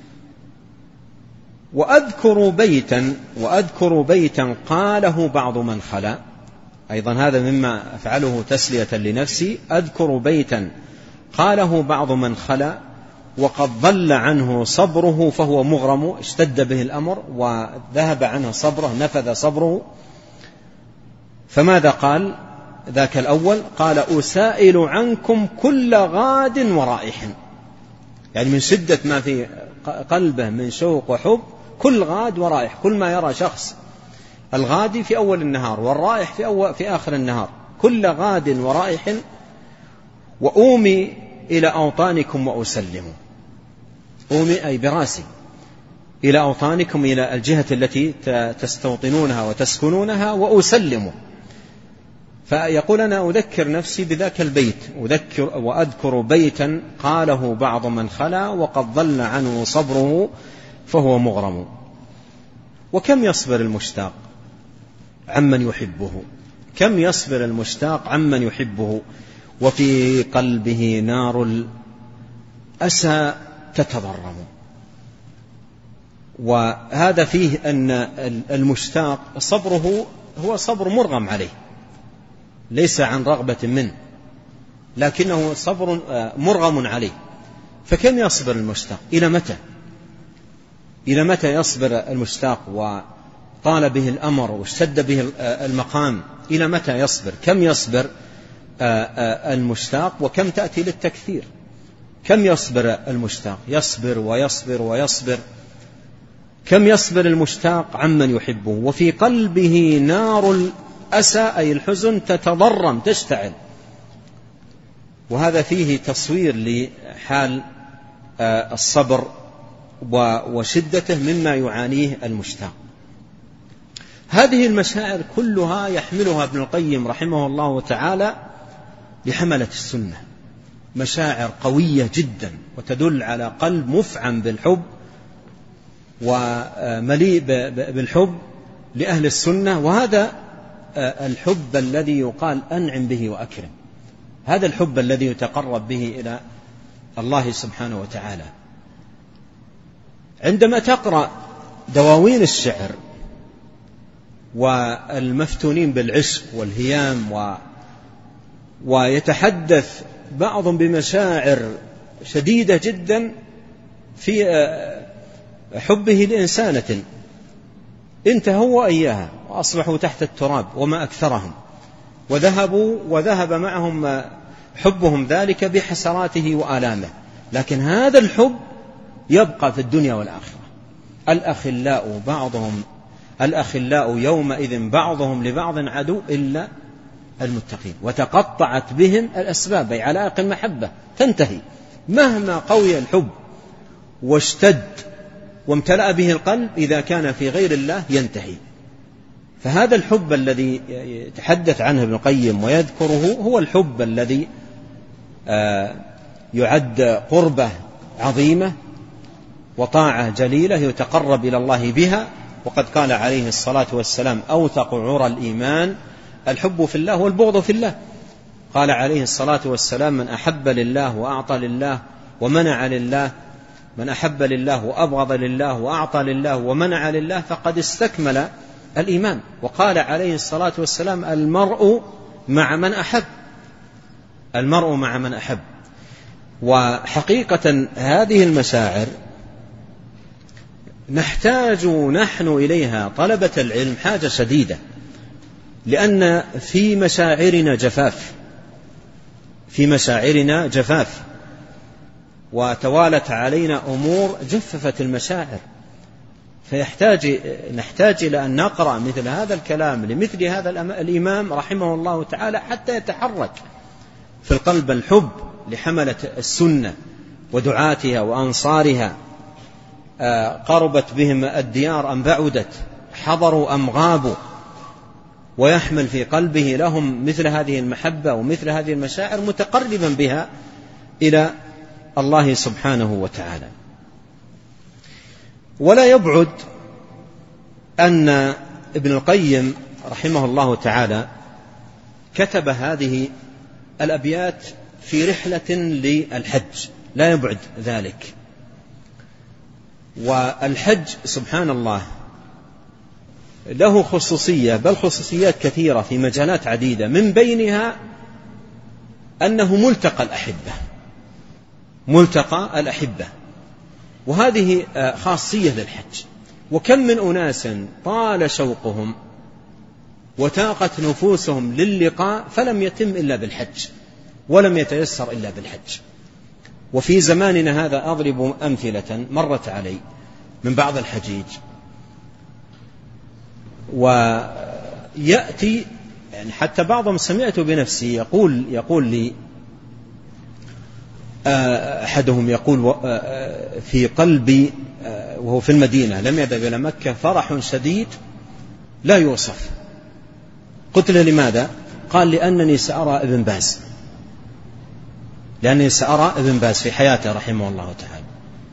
وأذكر بيتا وأذكر بيتا قاله بعض من خلا، أيضا هذا مما أفعله تسلية لنفسي. أذكر بيتا قاله بعض من خلا وقد ضل عنه صبره فهو مغرم، اشتد به الأمر وذهب عنه صبره، نفذ صبره. فماذا قال ذاك الأول؟ قال أسائل عنكم كل غاد ورائح، يعني من شدة ما في قلبه من شوق وحب، كل غاد ورائح، كل ما يرى شخص، الغادي في أول النهار والرائح في, أول في آخر النهار، كل غاد ورائح وأومي إلى أوطانكم وأسلم. أومي أي براسي إلى أوطانكم، إلى الجهة التي تستوطنونها وتسكنونها، وأسلم. فيقول أنا أذكر نفسي بذاك البيت، أذكر وأذكر بيتا قاله بعض من خلا وقد ضل عنه صبره فهو مغرم. وكم يصبر المشتاق عمن يحبه، كم يصبر المشتاق عمن يحبه، وفي قلبه نار الأسى تتضرم. وهذا فيه أن المشتاق صبره هو صبر مرغم عليه، ليس عن رغبة منه، لكنه صبر مرغم عليه. فكم يصبر المشتاق؟ إلى متى؟ إلى متى يصبر المشتاق وطال به الأمر واشتد به المقام؟ إلى متى يصبر؟ كم يصبر المشتاق وكم تأتي للتكثير؟ كم يصبر المشتاق؟ يصبر ويصبر ويصبر. كم يصبر المشتاق عمن يحبه، وفي قلبه نار الأسى أي الحزن تتضرم تشتعل. وهذا فيه تصوير لحال الصبر وشدته مما يعانيه المشتاق. هذه المشاعر كلها يحملها ابن القيم رحمه الله تعالى لحملة السنة، مشاعر قوية جدا وتدل على قلب مفعم بالحب ومليء بالحب لأهل السنة. وهذا الحب الذي يقال أنعم به وأكرم، هذا الحب الذي يتقرب به إلى الله سبحانه وتعالى. عندما تقرأ دواوين الشعر والمفتونين بالعشق والهيام و ويتحدث بعضهم بمشاعر شديدة جدا في حبه لإنسانة انتهوا وإياها وأصبحوا تحت التراب وما أكثرهم، وذهبوا وذهب معهم حبهم ذلك بحسراته وآلامه، لكن هذا الحب يبقى في الدنيا والآخرة. الأخلاء بعضهم الأخلاء يومئذ بعضهم لبعض عدو إلا المتقين، وتقطعت بهم الأسباب، أي علائق المحبة تنتهي مهما قوي الحب واشتد وامتلأ به القلب، إذا كان في غير الله ينتهي. فهذا الحب الذي يتحدث عنه ابن القيم ويذكره هو الحب الذي يعد قربة عظيمة وطاعة جليلة يتقرب إلى الله بها. وقد قال عليه الصلاة والسلام أوثق عرى الإيمان الحب في الله والبغض في الله. قال عليه الصلاة والسلام من أحب لله وأعطى لله ومنع لله، من أحب لله وأبغض لله وأعطى لله ومنع لله فقد استكمل الإيمان. وقال عليه الصلاة والسلام المرء مع من أحب، المرء مع من أحب. وحقيقة هذه المشاعر نحتاج نحن إليها طلبة العلم حاجة شديدة، لأن في مشاعرنا جفاف، في مشاعرنا جفاف، وتوالت علينا أمور جففت المشاعر، فيحتاج نحتاج إلى أن نقرأ مثل هذا الكلام لمثل هذا الإمام رحمه الله تعالى حتى يتحرك في القلب الحب لحملة السنة ودعاتها وأنصارها. قربت بهم الديار أم بعدت، حضروا أم غابوا، ويحمل في قلبه لهم مثل هذه المحبة ومثل هذه المشاعر متقربا بها إلى الله سبحانه وتعالى. ولا يبعد أن ابن القيم رحمه الله تعالى كتب هذه الأبيات في رحلة للحج، لا يبعد ذلك. والحج سبحان الله له خصوصية، بل خصوصيات كثيرة في مجالات عديدة، من بينها أنه ملتقى الأحبة، ملتقى الأحبة، وهذه خاصية للحج. وكم من أناس طال شوقهم وتاقت نفوسهم للقاء فلم يتم إلا بالحج، ولم يتيسر إلا بالحج. وفي زماننا هذا أضرب أمثلة مرت علي من بعض الحجيج، ويأتي يعني حتى بعضهم سمعت بنفسي يقول, يقول لي أحدهم يقول في قلبي وهو في المدينة لم يذهب إلى مكة فرح شديد لا يوصف. قلت له لماذا؟ قال لأنني سأرى ابن باز لأنني سأرى ابن باز في حياته رحمه الله تعالى.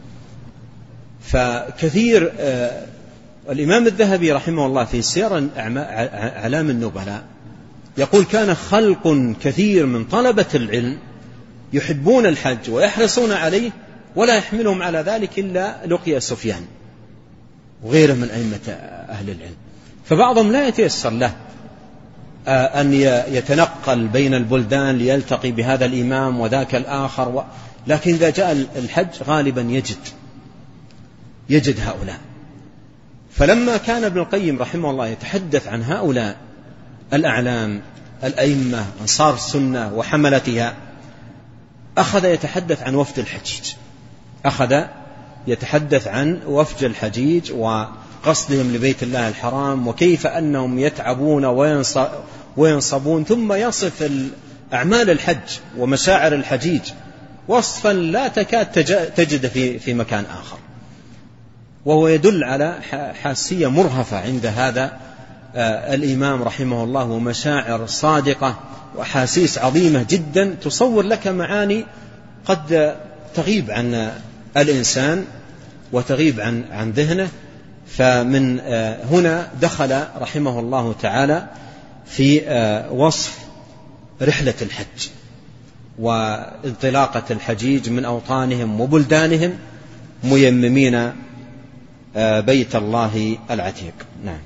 فكثير الإمام الذهبي رحمه الله في سير أعلام النبلاء يقول كان خلق كثير من طلبة العلم يحبون الحج ويحرصون عليه ولا يحملهم على ذلك إلا لقيا سفيان وغيره من أئمة أهل العلم. فبعضهم لا يتيسر له أن يتنقل بين البلدان ليلتقي بهذا الإمام وذاك الآخر و... لكن إذا جاء الحج غالبا يجد يجد هؤلاء. فلما كان ابن القيم رحمه الله يتحدث عن هؤلاء الأعلام الأئمة أنصار السنة وحملتها أخذ يتحدث عن وفد الحجيج أخذ يتحدث عن وفد الحجيج وقصدهم لبيت الله الحرام وكيف أنهم يتعبون وينصبون، ثم يصف أعمال الحج ومشاعر الحجيج وصفا لا تكاد تجد في في مكان آخر، وهو يدل على حاسية مرهفة عند هذا الإمام رحمه الله ومشاعر صادقة وحاسيس عظيمة جدا تصور لك معاني قد تغيب عن الإنسان وتغيب عن عن ذهنه. فمن هنا دخل رحمه الله تعالى في وصف رحلة الحج وانطلاقة الحجيج من أوطانهم وبلدانهم ميممين بيت الله العتيق. نعم.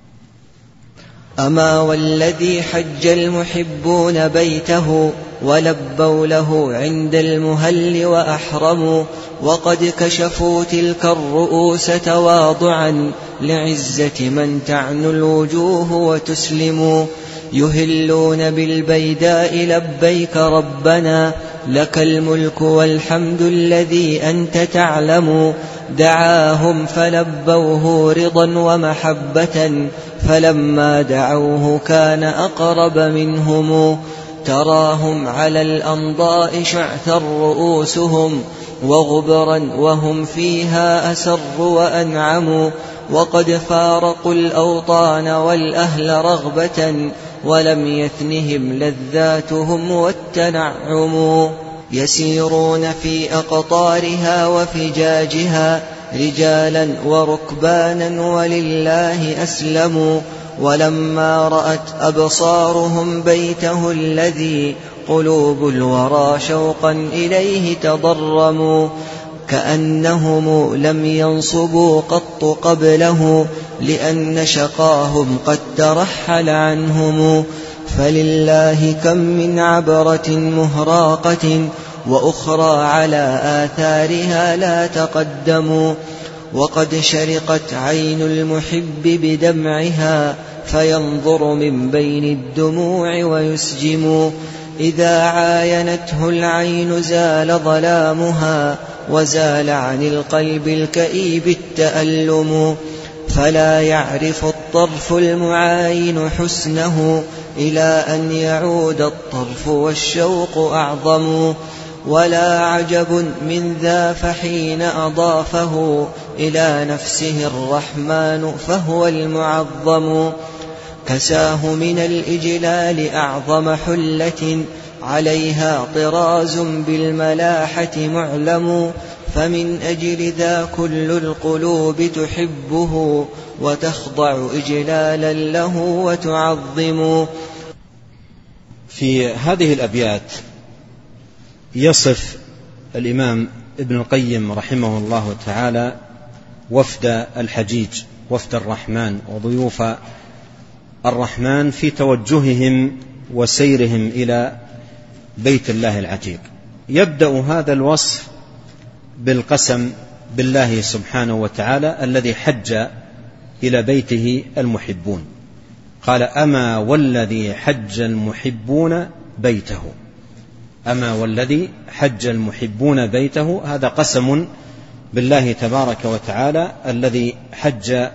أما والذي حج المحبون بيته ولبوا له عند المهل وأحرموا وقد كشفوا تلك الرؤوس تواضعا لعزة من تعنو الوجوه وتسلموا يهلون بالبيداء لبيك ربنا لك الملك والحمد الذي أنت تعلم دعاهم فلبوه رضا ومحبة فلما دعوه كان أقرب منهم تراهم على الأنضاء شعثا رؤوسهم وغبرا وهم فيها أسر وأنعموا وقد فارقوا الأوطان والأهل رغبة ولم يثنهم لذاتهم والتنعم يسيرون في أقطارها وفجاجها رجالا وركبانا ولله أسلموا ولما رأت أبصارهم بيته الذي قلوب الورى شوقا إليه تضرموا كأنهم لم ينصبوا قط قبله لأن شقاهم قد ترحل عنهم فلله كم من عبرة مهراقة وأخرى على آثارها لا تقدموا وقد شرقت عين المحب بدمعها فينظر من بين الدموع ويسجم إذا عاينته العين زال ظلامها وزال عن القلب الكئيب التألم فلا يعرف الطرف المعاين حسنه إلى أن يعود الطرف والشوق أعظم ولا عجب من ذا فحين أضافه إلى نفسه الرحمن فهو المعظم كساه من الإجلال أعظم حلة عليها طراز بالملاحة معلم فمن أجل ذا كل القلوب تحبه وتخضع إجلالا له وتعظم. في هذه الأبيات يصف الإمام ابن القيم رحمه الله تعالى وفد الحجيج وفد الرحمن وضيوف الرحمن في توجههم وسيرهم إلى بيت الله العتيق. يبدأ هذا الوصف بالقسم بالله سبحانه وتعالى الذي حج إلى بيته المحبون، قال أما والذي حج المحبون بيته، أما والذي حج المحبون بيته، هذا قسم بالله تبارك وتعالى الذي حج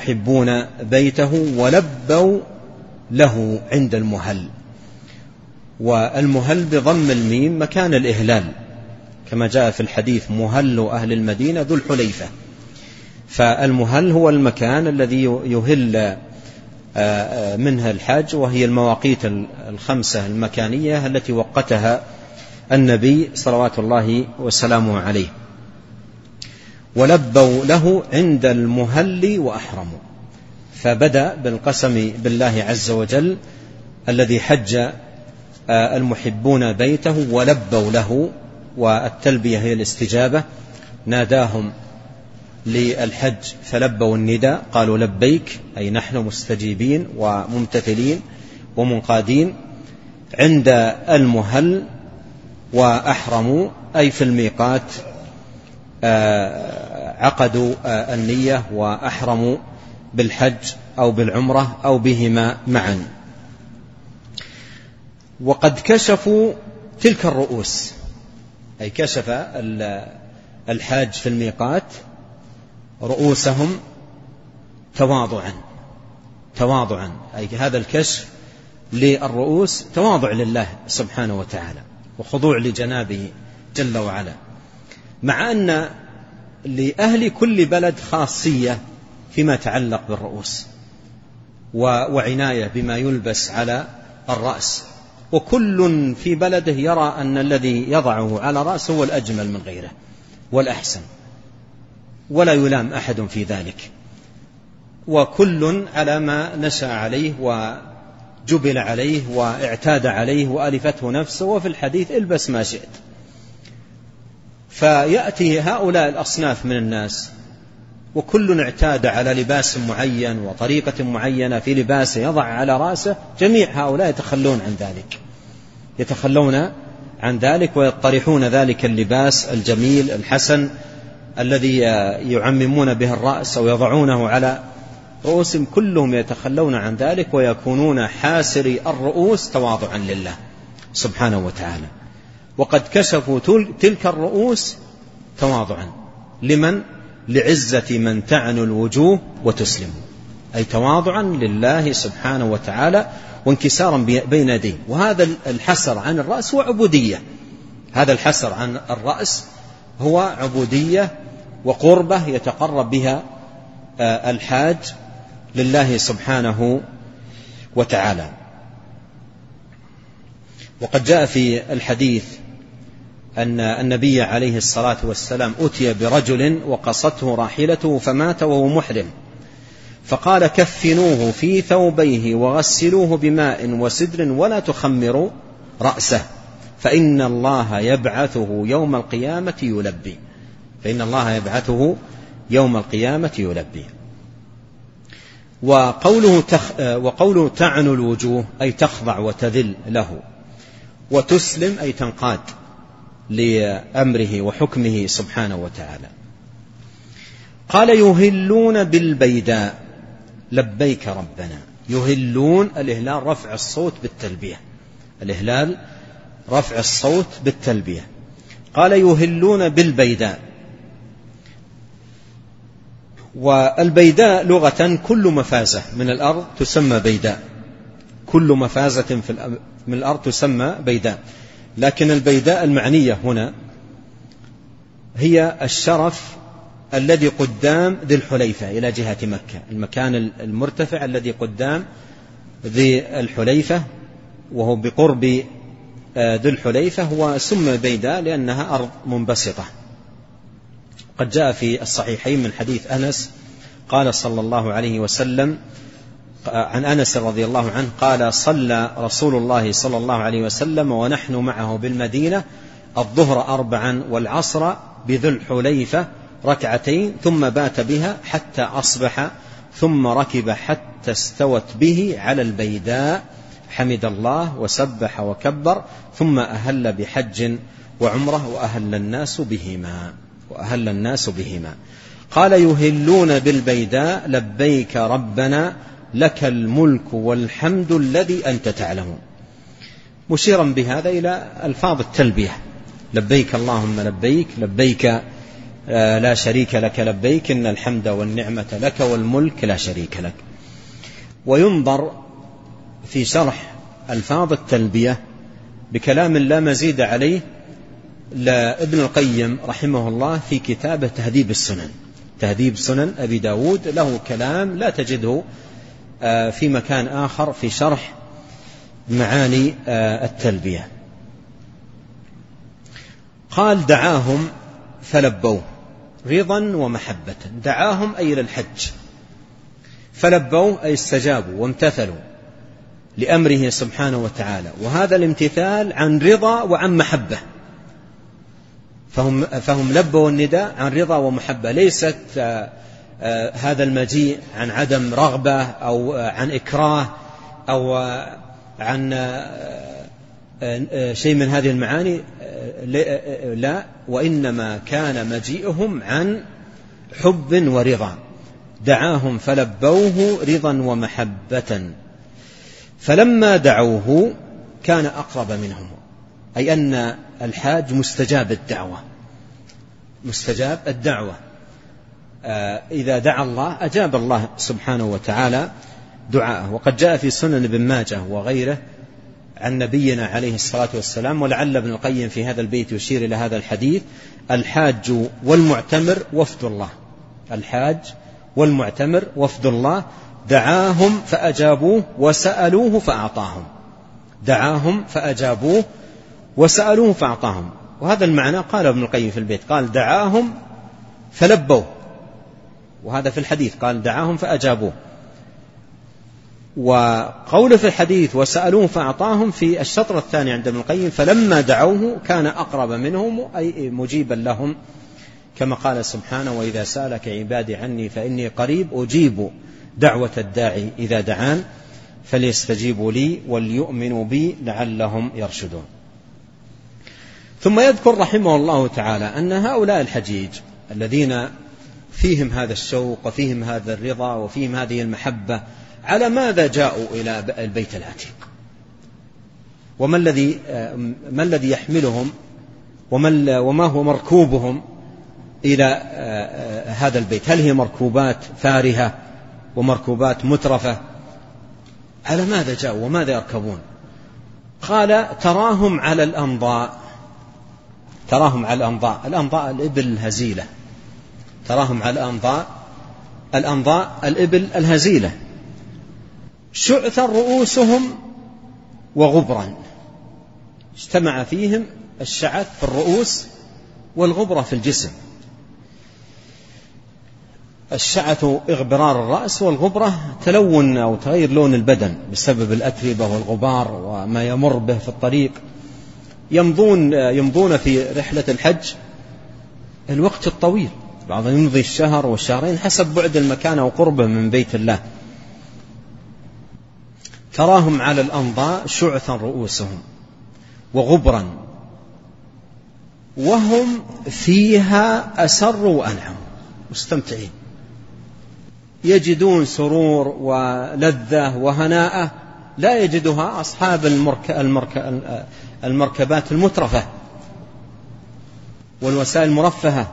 المحبون بيته ولبوا له عند المهل. والمهل بضم الميم مكان الإهلال كما جاء في الحديث مهل أهل المدينة ذو الحليفة. فالمهل هو المكان الذي يهل منها الحاج، وهي المواقيت الخمسة المكانية التي وقتها النبي صلوات الله وسلامه عليه. ولبوا له عند المهل وأحرموا، فبدأ بالقسم بالله عز وجل الذي حج المحبون بيته ولبوا له، والتلبية هي الاستجابة، ناداهم للحج فلبوا النداء قالوا لبيك، أي نحن مستجيبين وممتثلين ومنقادين. عند المهل وأحرموا أي في الميقات عقدوا النية وأحرموا بالحج أو بالعمرة أو بهما معا. وقد كشفوا تلك الرؤوس، أي كشف الحاج في الميقات رؤوسهم تواضعا تواضعا أي هذا الكشف للرؤوس تواضع لله سبحانه وتعالى وخضوع لجنابه جل وعلا، مع أن لأهل كل بلد خاصية فيما يتعلق بالرؤوس وعناية بما يلبس على الرأس، وكل في بلده يرى أن الذي يضعه على رأسه هو الأجمل من غيره والأحسن، ولا يلام أحد في ذلك، وكل على ما نشأ عليه وجبل عليه واعتاد عليه وألفته نفسه. وفي الحديث البس ما شئت. فيأتي هؤلاء الأصناف من الناس وكل اعتاد على لباس معين وطريقة معينة في لباسه يضع على رأسه، جميع هؤلاء يتخلون عن ذلك يتخلون عن ذلك ويطرحون ذلك اللباس الجميل الحسن الذي يعممون به الرأس أو يضعونه على رؤوسهم، كلهم يتخلون عن ذلك ويكونون حاسري الرؤوس تواضعا لله سبحانه وتعالى. وقد كشفوا تلك الرؤوس تواضعا لمن؟ لعزة من تعنو الوجوه وتسلم، أي تواضعا لله سبحانه وتعالى وانكسارا بين يديه. وهذا الحسر عن الرأس هو عبودية، هذا الحسر عن الرأس هو عبودية وقربة يتقرب بها الحاج لله سبحانه وتعالى. وقد جاء في الحديث أن النبي عليه الصلاة والسلام أتي برجل وقصته راحلته فمات وهو محرم، فقال كفنوه في ثوبيه وغسلوه بماء وسدر ولا تخمروا رأسه فإن الله يبعثه يوم القيامة يلبي فإن الله يبعثه يوم القيامة يلبي. وقوله, تخ... وقوله تعنو الوجوه أي تخضع وتذل له، وتسلم أي تنقاد لأمره وحكمه سبحانه وتعالى. قال يهلون بالبيداء لبيك ربنا. يهلون الإهلال رفع الصوت بالتلبية، الإهلال رفع الصوت بالتلبية. قال يهلون بالبيداء. والبيداء لغة كل مفازة من الأرض تسمى بيداء، كل مفازة من الأرض تسمى بيداء، لكن البيداء المعنية هنا هي الشرف الذي قدام ذي الحليفة إلى جهة مكة، المكان المرتفع الذي قدام ذي الحليفة وهو بقرب ذي الحليفة، هو سمى بيداء لأنها أرض منبسطة. قد جاء في الصحيحين من حديث أنس قال صلى الله عليه وسلم عن أنس رضي الله عنه قال صلى رسول الله صلى الله عليه وسلم ونحن معه بالمدينة الظهر أربعا والعصر بذي الحليفة ركعتين ثم بات بها حتى أصبح ثم ركب حتى استوت به على البيداء حمد الله وسبح وكبر ثم أهل بحج وعمره وأهل الناس بهما وأهل الناس بهما. قال يهلون بالبيداء لبيك ربنا لك الملك والحمد الذي أنت تعلم، مشيرا بهذا إلى ألفاظ التلبية، لبيك اللهم لبيك لبيك لا شريك لك لبيك إن الحمد والنعمة لك والملك لا شريك لك. وينظر في شرح ألفاظ التلبية بكلام لا مزيد عليه لابن القيم رحمه الله في كتابه تهذيب السنن. تهذيب سنن أبي داود له كلام لا تجده في مكان آخر في شرح معاني التلبية. قال دعاهم فلبوه رضا ومحبة. دعاهم أي إلى الحج، فلبوه أي استجابوا وامتثلوا لأمره سبحانه وتعالى، وهذا الامتثال عن رضا وعن محبة، فهم, فهم لبوا النداء عن رضا ومحبة، ليست آآ آآ هذا المجيء عن عدم رغبة أو عن إكراه أو عن شيء من هذه المعاني، لا، وإنما كان مجيئهم عن حب ورضا. دعاهم فلبوه رضا ومحبة، فلما دعوه كان أقرب منهم، أي أن الحاج مستجاب الدعوة، مستجاب الدعوة إذا دعا الله أجاب الله سبحانه وتعالى دعاءه. وقد جاء في سنن ابن ماجه وغيره عن نبينا عليه الصلاة والسلام، ولعل ابن القيم في هذا البيت يشير إلى هذا الحديث: الحاج والمعتمر وفد الله. الحاج والمعتمر وفد الله، دعاهم فأجابوه وسألوه فأعطاهم. دعاهم فأجابوه وسألوه فأعطاهم. وهذا المعنى قال ابن القيم في البيت، قال دعاهم فلبوه، وهذا في الحديث قال دعاهم فأجابوه. وقول في الحديث وسألوه فأعطاهم في الشطر الثاني عند ابن القيم: فلما دعوه كان أقرب منهم، أي مجيبا لهم، كما قال سبحانه: وإذا سألك عبادي عني فإني قريب أجيب دعوة الداعي إذا دعان فليستجيبوا لي وليؤمنوا بي لعلهم يرشدون. ثم يذكر رحمه الله تعالى أن هؤلاء الحجيج الذين فيهم هذا الشوق وفيهم هذا الرضا وفيهم هذه المحبة، على ماذا جاءوا إلى البيت العتيق؟ وما الذي ما الذي يحملهم وما هو مركوبهم إلى هذا البيت؟ هل هي مركوبات فارهة ومركوبات مترفة؟ على ماذا جاءوا وماذا يركبون؟ قال تراهم على الأنضاء. تراهم على الأنضاء، الأنضاء الإبل الهزيلة. تراهم على الأنضاء، الأنضاء الإبل الهزيلة، شعثا رؤوسهم وغبرا. اجتمع فيهم الشعث في الرؤوس والغبرة في الجسم. الشعث اغبرار الرأس، والغبرة تلون أو تغير لون البدن بسبب الأتربة والغبار وما يمر به في الطريق. يمضون يمضون في رحلة الحج الوقت الطويل، بعضهم يمضي الشهر والشهرين حسب بعد المكان أو قربه من بيت الله. تراهم على الأنضاء شعثا رؤوسهم وغبرا وهم فيها أسروا وأنعموا، مستمتعين، يجدون سرور ولذة وهناء لا يجدها أصحاب المرك... المرك... المركبات المترفة والوسائل المرفهة.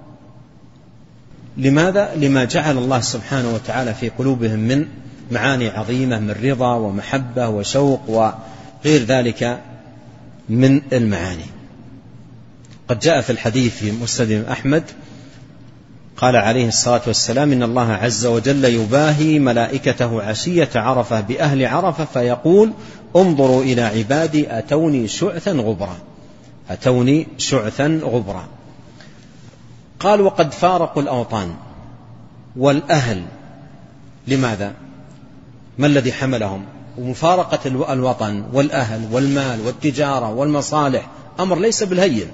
لماذا؟ لما جعل الله سبحانه وتعالى في قلوبهم من معاني عظيمة من رضا ومحبة وشوق وغير ذلك من المعاني. قد جاء في الحديث في مسند أحمد قال عليه الصلاة والسلام: إن الله عز وجل يباهي ملائكته عشية عرفة بأهل عرفة فيقول: انظروا إلى عبادي أتوني شعثا غبرا، أتوني شعثا غبرا. قال: وقد فارقوا الأوطان والأهل. لماذا؟ ما الذي حملهم؟ ومفارقة الوطن والأهل والمال والتجارة والمصالح أمر ليس بالهين.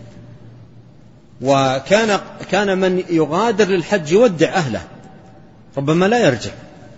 وكان كان من يغادر للحج يودع أهله، ربما لا يرجع،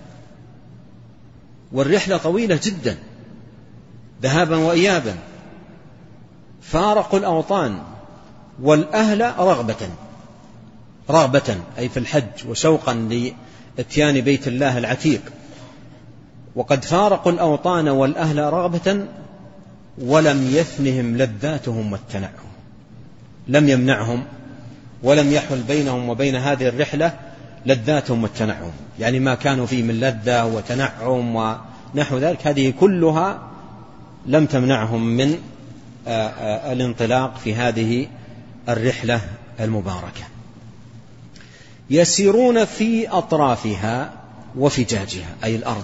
والرحلة طويلة جدا ذهابا وإيابا. فارقوا الأوطان والأهل رغبة رغبة أي في الحج وشوقا لإتيان بيت الله العتيق. وقد فارقوا الأوطان والأهل رغبة ولم يثنهم لذاتهم والتنعم، لم يمنعهم ولم يحل بينهم وبين هذه الرحلة لذاتهم والتنعم، يعني ما كانوا فيه من لذة وتنعم ونحو ذلك، هذه كلها لم تمنعهم من الانطلاق في هذه الرحلة المباركة. يسيرون في أطرافها وفجاجها، أي الأرض،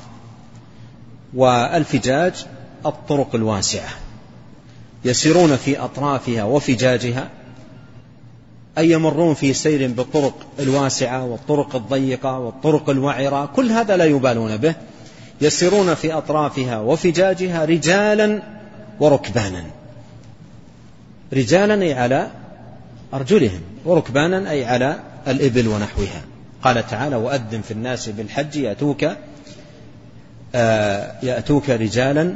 والفجاج الطرق الواسعة. يسيرون في أطرافها وفجاجها أي يمرون في سير بالطرق الواسعة والطرق الضيقة والطرق الوعرة، كل هذا لا يبالون به. يسيرون في أطرافها وفجاجها رجالا وركبانا، رجالا أي على أرجلهم، وركبانا أي على الإبل ونحوها. قال تعالى: وأذن في الناس بالحج يأتوك آه يأتوك رجالا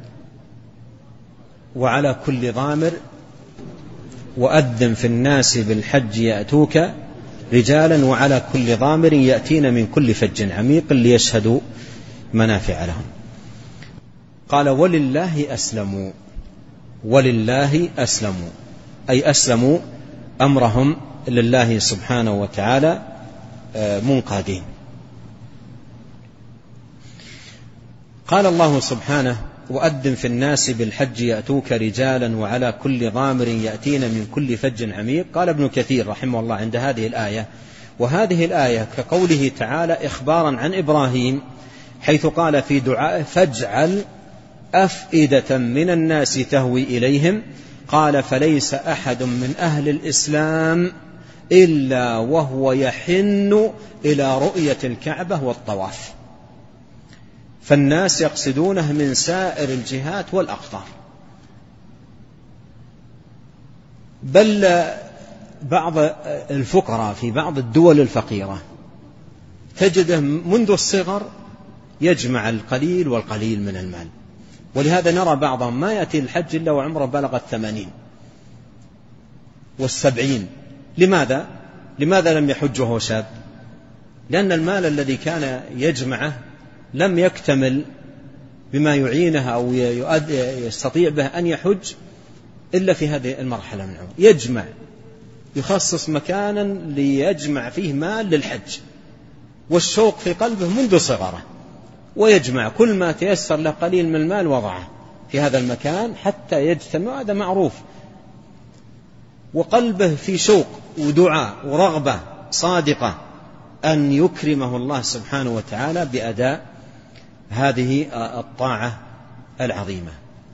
وعلى كل ضامر وأذن في الناس بالحج يأتوك رجالا وعلى كل ضامر يأتين من كل فج عميق ليشهدوا منافع لهم. قال: ولله أسلموا، ولله أسلموا أي أسلموا أمرهم لله سبحانه وتعالى منقادين. قال الله سبحانه: وأذن في الناس بالحج يأتوك رجالا وعلى كل ضامر يأتين من كل فج عميق. قال ابن كثير رحمه الله عند هذه الآية: وهذه الآية كقوله تعالى إخبارا عن إبراهيم حيث قال في دعائه: فاجعل أفئدة من الناس تهوي إليهم. قال: فليس أحد من أهل الإسلام إلا وهو يحن إلى رؤية الكعبة والطواف، فالناس يقصدونه من سائر الجهات والأقطار. بل بعض الفقراء في بعض الدول الفقيرة تجده منذ الصغر يجمع القليل والقليل من المال، ولهذا نرى بعضهم ما يأتي الحج إلا وعمره بلغ الثمانين والسبعين. لماذا؟ لماذا لم يحج وهو شاب؟ لأن المال الذي كان يجمعه لم يكتمل بما يعينه أو يستطيع به أن يحج إلا في هذه المرحلة من عمره. يجمع، يخصص مكانا ليجمع فيه مال للحج، والشوق في قلبه منذ صغره، ويجمع كل ما تيسر له قليل من المال وضعه في هذا المكان حتى يجتمع. هذا معروف، وقلبه في شوق ودعاء ورغبة صادقة أن يكرمه الله سبحانه وتعالى بأداء هذه الطاعة العظيمة.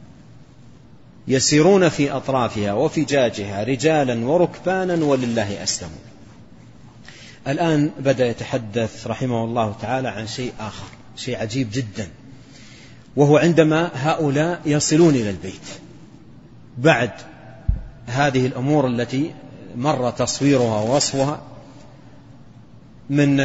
يسيرون في أطرافها وفجاجها رجالا وركبانا ولله أسلموا. الآن بدأ يتحدث رحمه الله تعالى عن شيء آخر، شيء عجيب جدا، وهو عندما هؤلاء يصلون إلى البيت بعد هذه الأمور التي مر تصويرها ووصفها، من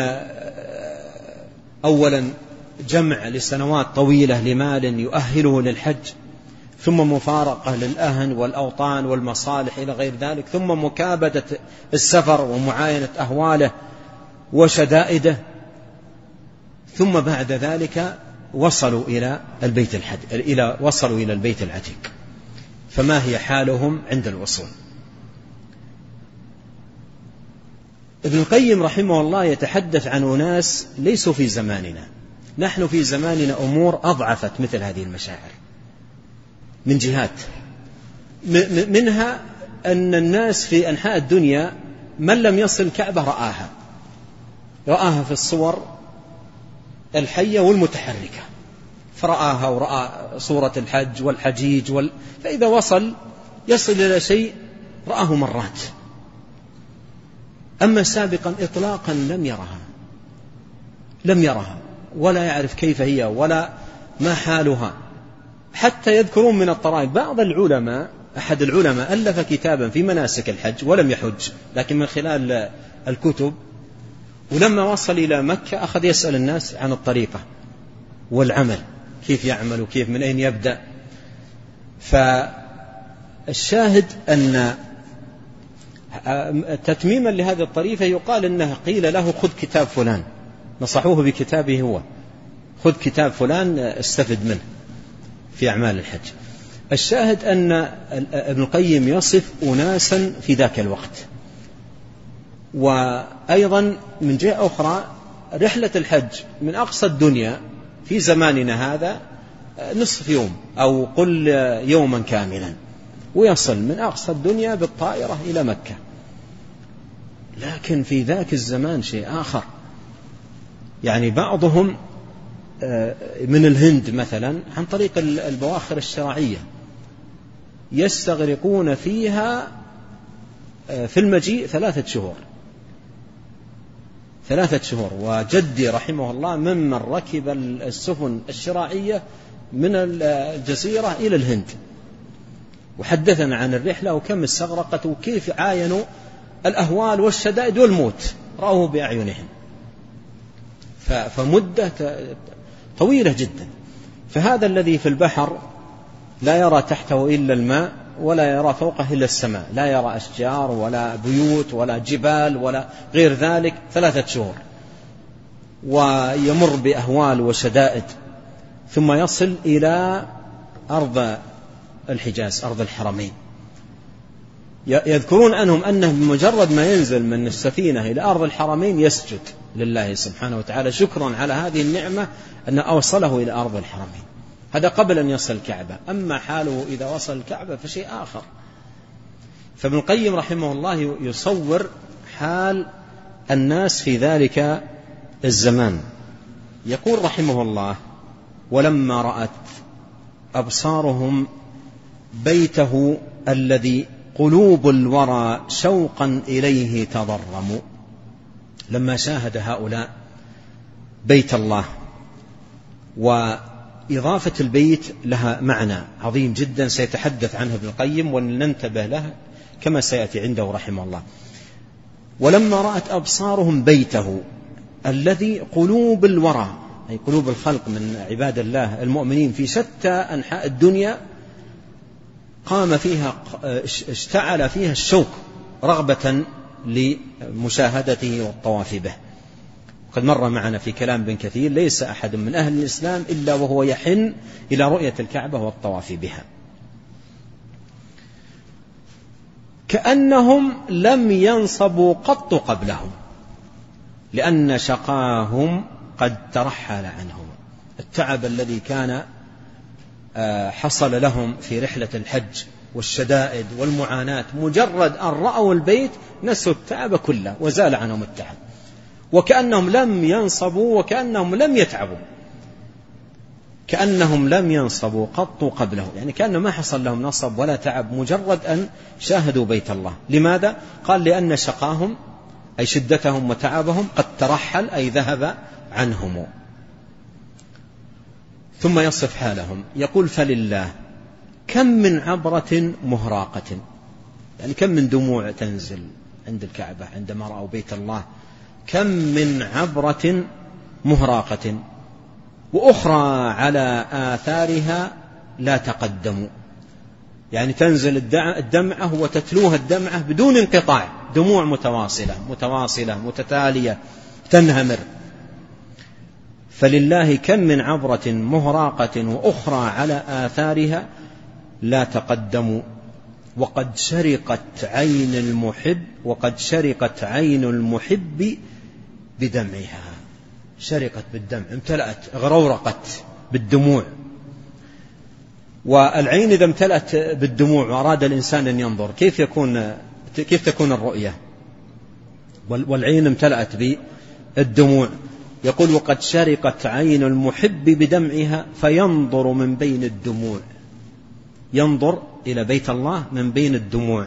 أولا جمع لسنوات طويلة لمال يؤهله للحج، ثم مفارقة للأهل والأوطان والمصالح إلى غير ذلك، ثم مكابدة السفر ومعاينة أهواله وشدائده، ثم بعد ذلك وصلوا إلى البيت الحج إلى وصلوا إلى البيت العتيق. فما هي حالهم عند الوصول؟ ابن القيم رحمه الله يتحدث عن أناس ليسوا في زماننا. نحن في زماننا أمور أضعفت مثل هذه المشاعر من جهات، منها أن الناس في أنحاء الدنيا من لم يصل الكعبة رآها رآها في الصور الحية والمتحركة، فرآها ورأى صورة الحج والحجيج وال... فإذا وصل يصل إلى شيء رآه مرات، أما سابقا إطلاقا لم يرها لم يرها ولا يعرف كيف هي ولا ما حالها. حتى يذكرون من الطرائف بعض العلماء، أحد العلماء ألف كتابا في مناسك الحج ولم يحج، لكن من خلال الكتب، ولما وصل إلى مكة أخذ يسأل الناس عن الطريقة والعمل، كيف يعمل وكيف من أين يبدأ. فالشاهد أن تتميما لهذه الطريقة يقال أنه قيل له خذ كتاب فلان، نصحوه بكتابه هو، خذ كتاب فلان استفد منه في أعمال الحج. الشاهد أن ابن القيم يصف أناسا في ذاك الوقت. وأيضا من جهة أخرى رحلة الحج من أقصى الدنيا في زماننا هذا نصف يوم أو قل يوما كاملا، ويصل من أقصى الدنيا بالطائرة إلى مكة. لكن في ذاك الزمان شيء آخر، يعني بعضهم من الهند مثلا عن طريق البواخر الشراعية يستغرقون فيها في المجيء ثلاثة شهور ثلاثة شهور وجدي رحمه الله ممن ركب السفن الشراعية من الجزيرة إلى الهند، وحدثنا عن الرحلة وكم استغرقت وكيف عاينوا الأهوال والشدائد والموت رأوه بأعينهم، فمدة طويلة جدا. فهذا الذي في البحر لا يرى تحته إلا الماء ولا يرى فوقه إلا السماء، لا يرى أشجار ولا بيوت ولا جبال ولا غير ذلك، ثلاثة شهور ويمر بأهوال وشدائد، ثم يصل إلى أرض الحجاز أرض الحرمين. يذكرون أنهم أنه بمجرد ما ينزل من السفينة إلى أرض الحرمين يسجد لله سبحانه وتعالى شكرا على هذه النعمة أن أوصله إلى أرض الحرمين. هذا قبل أن يصل الكعبة، أما حاله إذا وصل الكعبة فشيء آخر. فابن القيم رحمه الله يصور حال الناس في ذلك الزمان، يقول رحمه الله: ولما رأت أبصارهم بيته الذي قلوب الورى شوقا إليه تضرموا. لما شاهد هؤلاء بيت الله، وإضافة البيت لها معنى عظيم جدا سيتحدث عنه ابن القيم وننتبه له كما سيأتي عنده رحمه الله. ولما رأت أبصارهم بيته الذي قلوب الورى، أي قلوب الخلق من عباد الله المؤمنين في شتى أنحاء الدنيا، قام فيها اشتعل فيها الشوق رغبة لمشاهدته والطواف به. قد مر معنا في كلام ابن كثير: ليس أحد من أهل الإسلام إلا وهو يحن إلى رؤية الكعبة والطواف بها، كأنهم لم ينصبوا قط قبلهم، لأن شقاهم قد ترحل عنهم. التعب الذي كان حصل لهم في رحلة الحج والشدائد والمعاناة، مجرد أن رأوا البيت نسوا التعب كله وزال عنهم التعب، وكأنهم لم ينصبوا وكأنهم لم يتعبوا، كأنهم لم ينصبوا قط قبله، يعني كأنه ما حصل لهم نصب ولا تعب مجرد أن شاهدوا بيت الله. لماذا؟ قال: لأن شقاهم أي شدتهم وتعبهم قد ترحل أي ذهب عنهم. ثم يصف حالهم يقول: فلله كم من عبرة مهراقة، يعني كم من دموع تنزل عند الكعبة عندما رأوا بيت الله، كم من عبرة مهراقة، وأخرى على آثارها لا تقدموا، يعني تنزل الدمعة وتتلوها الدمعة بدون انقطاع، دموع متواصلة متواصلة متتالية تنهمر. فلله كم من عبرة مهراقة وأخرى على آثارها لا تقدموا، وقد شرقت عين المحب وقد شرقت عين المحب بدمعها. شرقت بالدمع، امتلأت غرورقت بالدموع. والعين إذا امتلأت بالدموع وأراد الإنسان أن ينظر كيف يكون كيف تكون الرؤية؟ والعين امتلأت بالدموع. يقول: وقد شرقت عين المحب بدمعها فينظر من بين الدموع، ينظر إلى بيت الله من بين الدموع.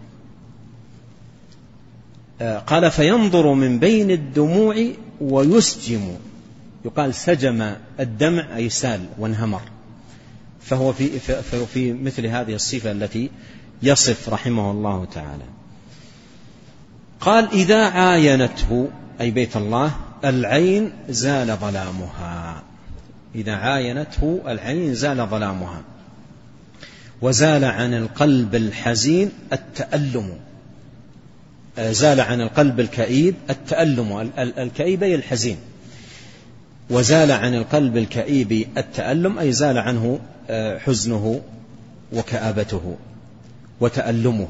قال: فينظر من بين الدموع ويسجم، يقال سجم الدمع أي سال وانهمر، فهو في, فهو في مثل هذه الصفة التي يصف رحمه الله تعالى. قال: إذا عاينته أي بيت الله العين زال ظلامها، إذا عاينته العين زال ظلامها، وزال عن القلب الحزين التألم، زال عن القلب الكئيب التألم، الكئيب أي الحزين، وزال عن القلب الكئيب التألم أي زال عنه حزنه وكآبته وتألمه.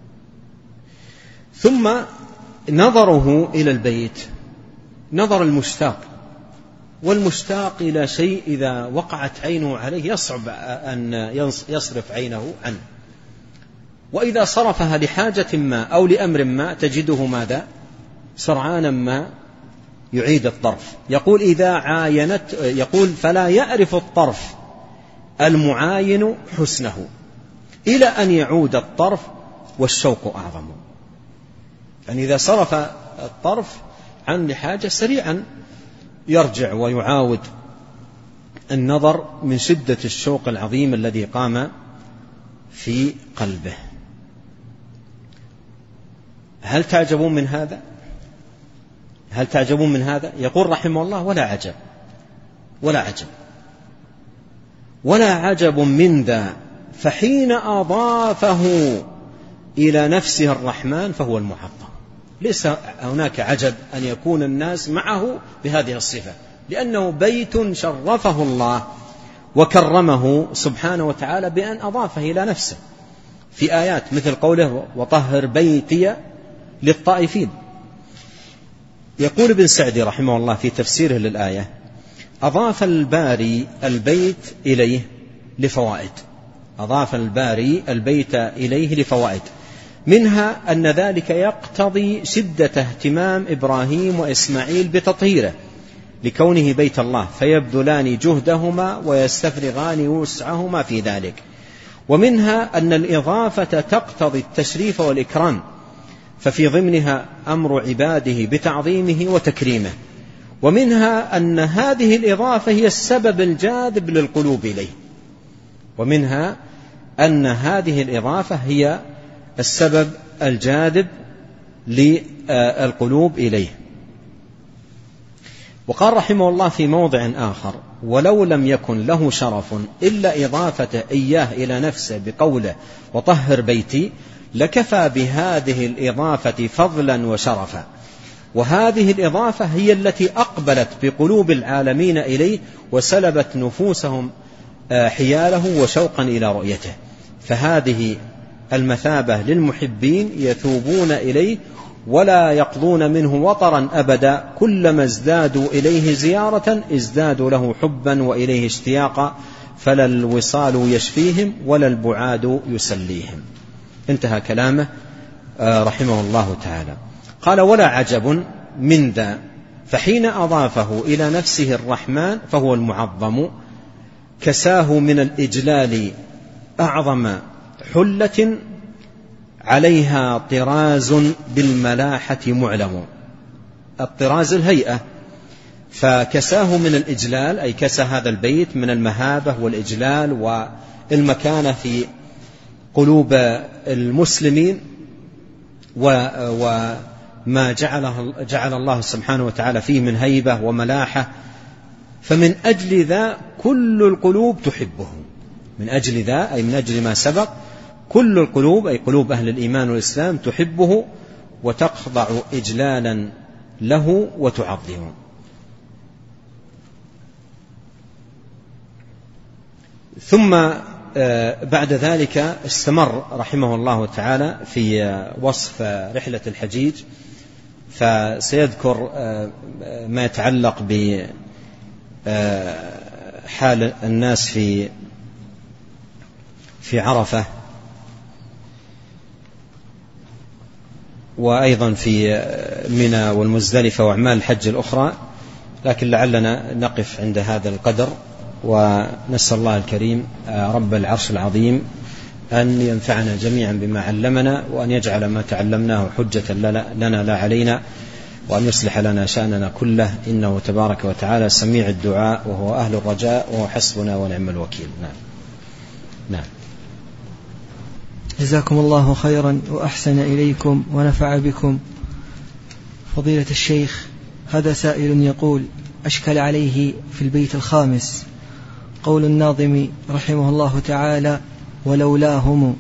ثم نظره إلى البيت نظر المشتاق، والمشتاق إلى شيء إذا وقعت عينه عليه يصعب أن يصرف عينه عنه، وإذا صرفها لحاجة ما أو لأمر ما تجده ماذا؟ سرعانا ما يعيد الطرف. يقول إذا عاينت يقول فلا يعرف الطرف المعاين حسنه إلى أن يعود الطرف والشوق أعظم. يعني إذا صرف الطرف عن لحاجة سريعا يرجع ويعاود النظر من شدة الشوق العظيم الذي قام في قلبه. هل تعجبون من هذا؟ هل تعجبون من هذا؟ يقول رحمه الله ولا عجب ولا عجب ولا عجب من ذا، فحين أضافه إلى نفسه الرحمن فهو المعظم. ليس هناك عجب أن يكون الناس معه بهذه الصفة، لأنه بيت شرفه الله وكرمه سبحانه وتعالى بأن أضافه إلى نفسه في آيات مثل قوله وطهر بيتي للطائفين. يقول ابن سعدي رحمه الله في تفسيره للآية أضاف الباري البيت إليه لفوائد. أضاف الباري البيت إليه لفوائد، منها أن ذلك يقتضي شدة اهتمام إبراهيم وإسماعيل بتطهيره لكونه بيت الله، فيبذلان جهدهما ويستفرغان وسعهما في ذلك. ومنها أن الإضافة تقتضي التشريف والإكرام، ففي ضمنها أمر عباده بتعظيمه وتكريمه. ومنها أن هذه الإضافة هي السبب الجاذب للقلوب إليه. ومنها أن هذه الإضافة هي السبب الجاذب للقلوب إليه. وقال رحمه الله في موضع آخر ولو لم يكن له شرف إلا إضافة إياه إلى نفسه بقوله وطهر بيتي لكفى بهذه الإضافة فضلا وشرفا. وهذه الإضافة هي التي أقبلت بقلوب العالمين إليه وسلبت نفوسهم حياله وشوقا إلى رؤيته. فهذه المثابة للمحبين يتوبون إليه ولا يقضون منه وطرا أبدا، كلما ازدادوا إليه زيارة ازدادوا له حبا وإليه اشتياقا، فلا الوصال يشفيهم ولا البعاد يسليهم. انتهى كلامه رحمه الله تعالى. قال ولا عجب من ذا، فحين أضافه إلى نفسه الرحمن فهو المعظم، كساه من الإجلال أعظم حلة عليها طراز بالملاحة معلم. الطراز الهيئة، فكساه من الإجلال أي كسى هذا البيت من المهابة والإجلال والمكانة في قلوب المسلمين وما جعله جعل الله سبحانه وتعالى فيه من هيبة وملاحة. فمن أجل ذا كل القلوب تحبه، من أجل ذا أي من أجل ما سبق كل القلوب أي قلوب أهل الإيمان والإسلام تحبه وتخضع إجلالا له وتعظمه. ثم بعد ذلك استمر رحمه الله تعالى في وصف رحلة الحجيج، فسيذكر ما يتعلق بحال الناس في في عرفة وأيضا في منى والمزدلفة وأعمال الحج الأخرى، لكن لعلنا نقف عند هذا القدر، ونسأل الله الكريم رب العرش العظيم أن ينفعنا جميعا بما علمنا، وأن يجعل ما تعلمناه حجة لنا لا علينا، وأن يصلح لنا شأننا كله، إنه تبارك وتعالى سميع الدعاء وهو أهل الرجاء وهو حسبنا ونعم الوكيل. نعم نعم. جزاكم الله خيرا وأحسن إليكم ونفع بكم. فضيلة الشيخ، هذا سائل يقول أشكل عليه في البيت الخامس قول الناظم رحمه الله تعالى ولولاهم،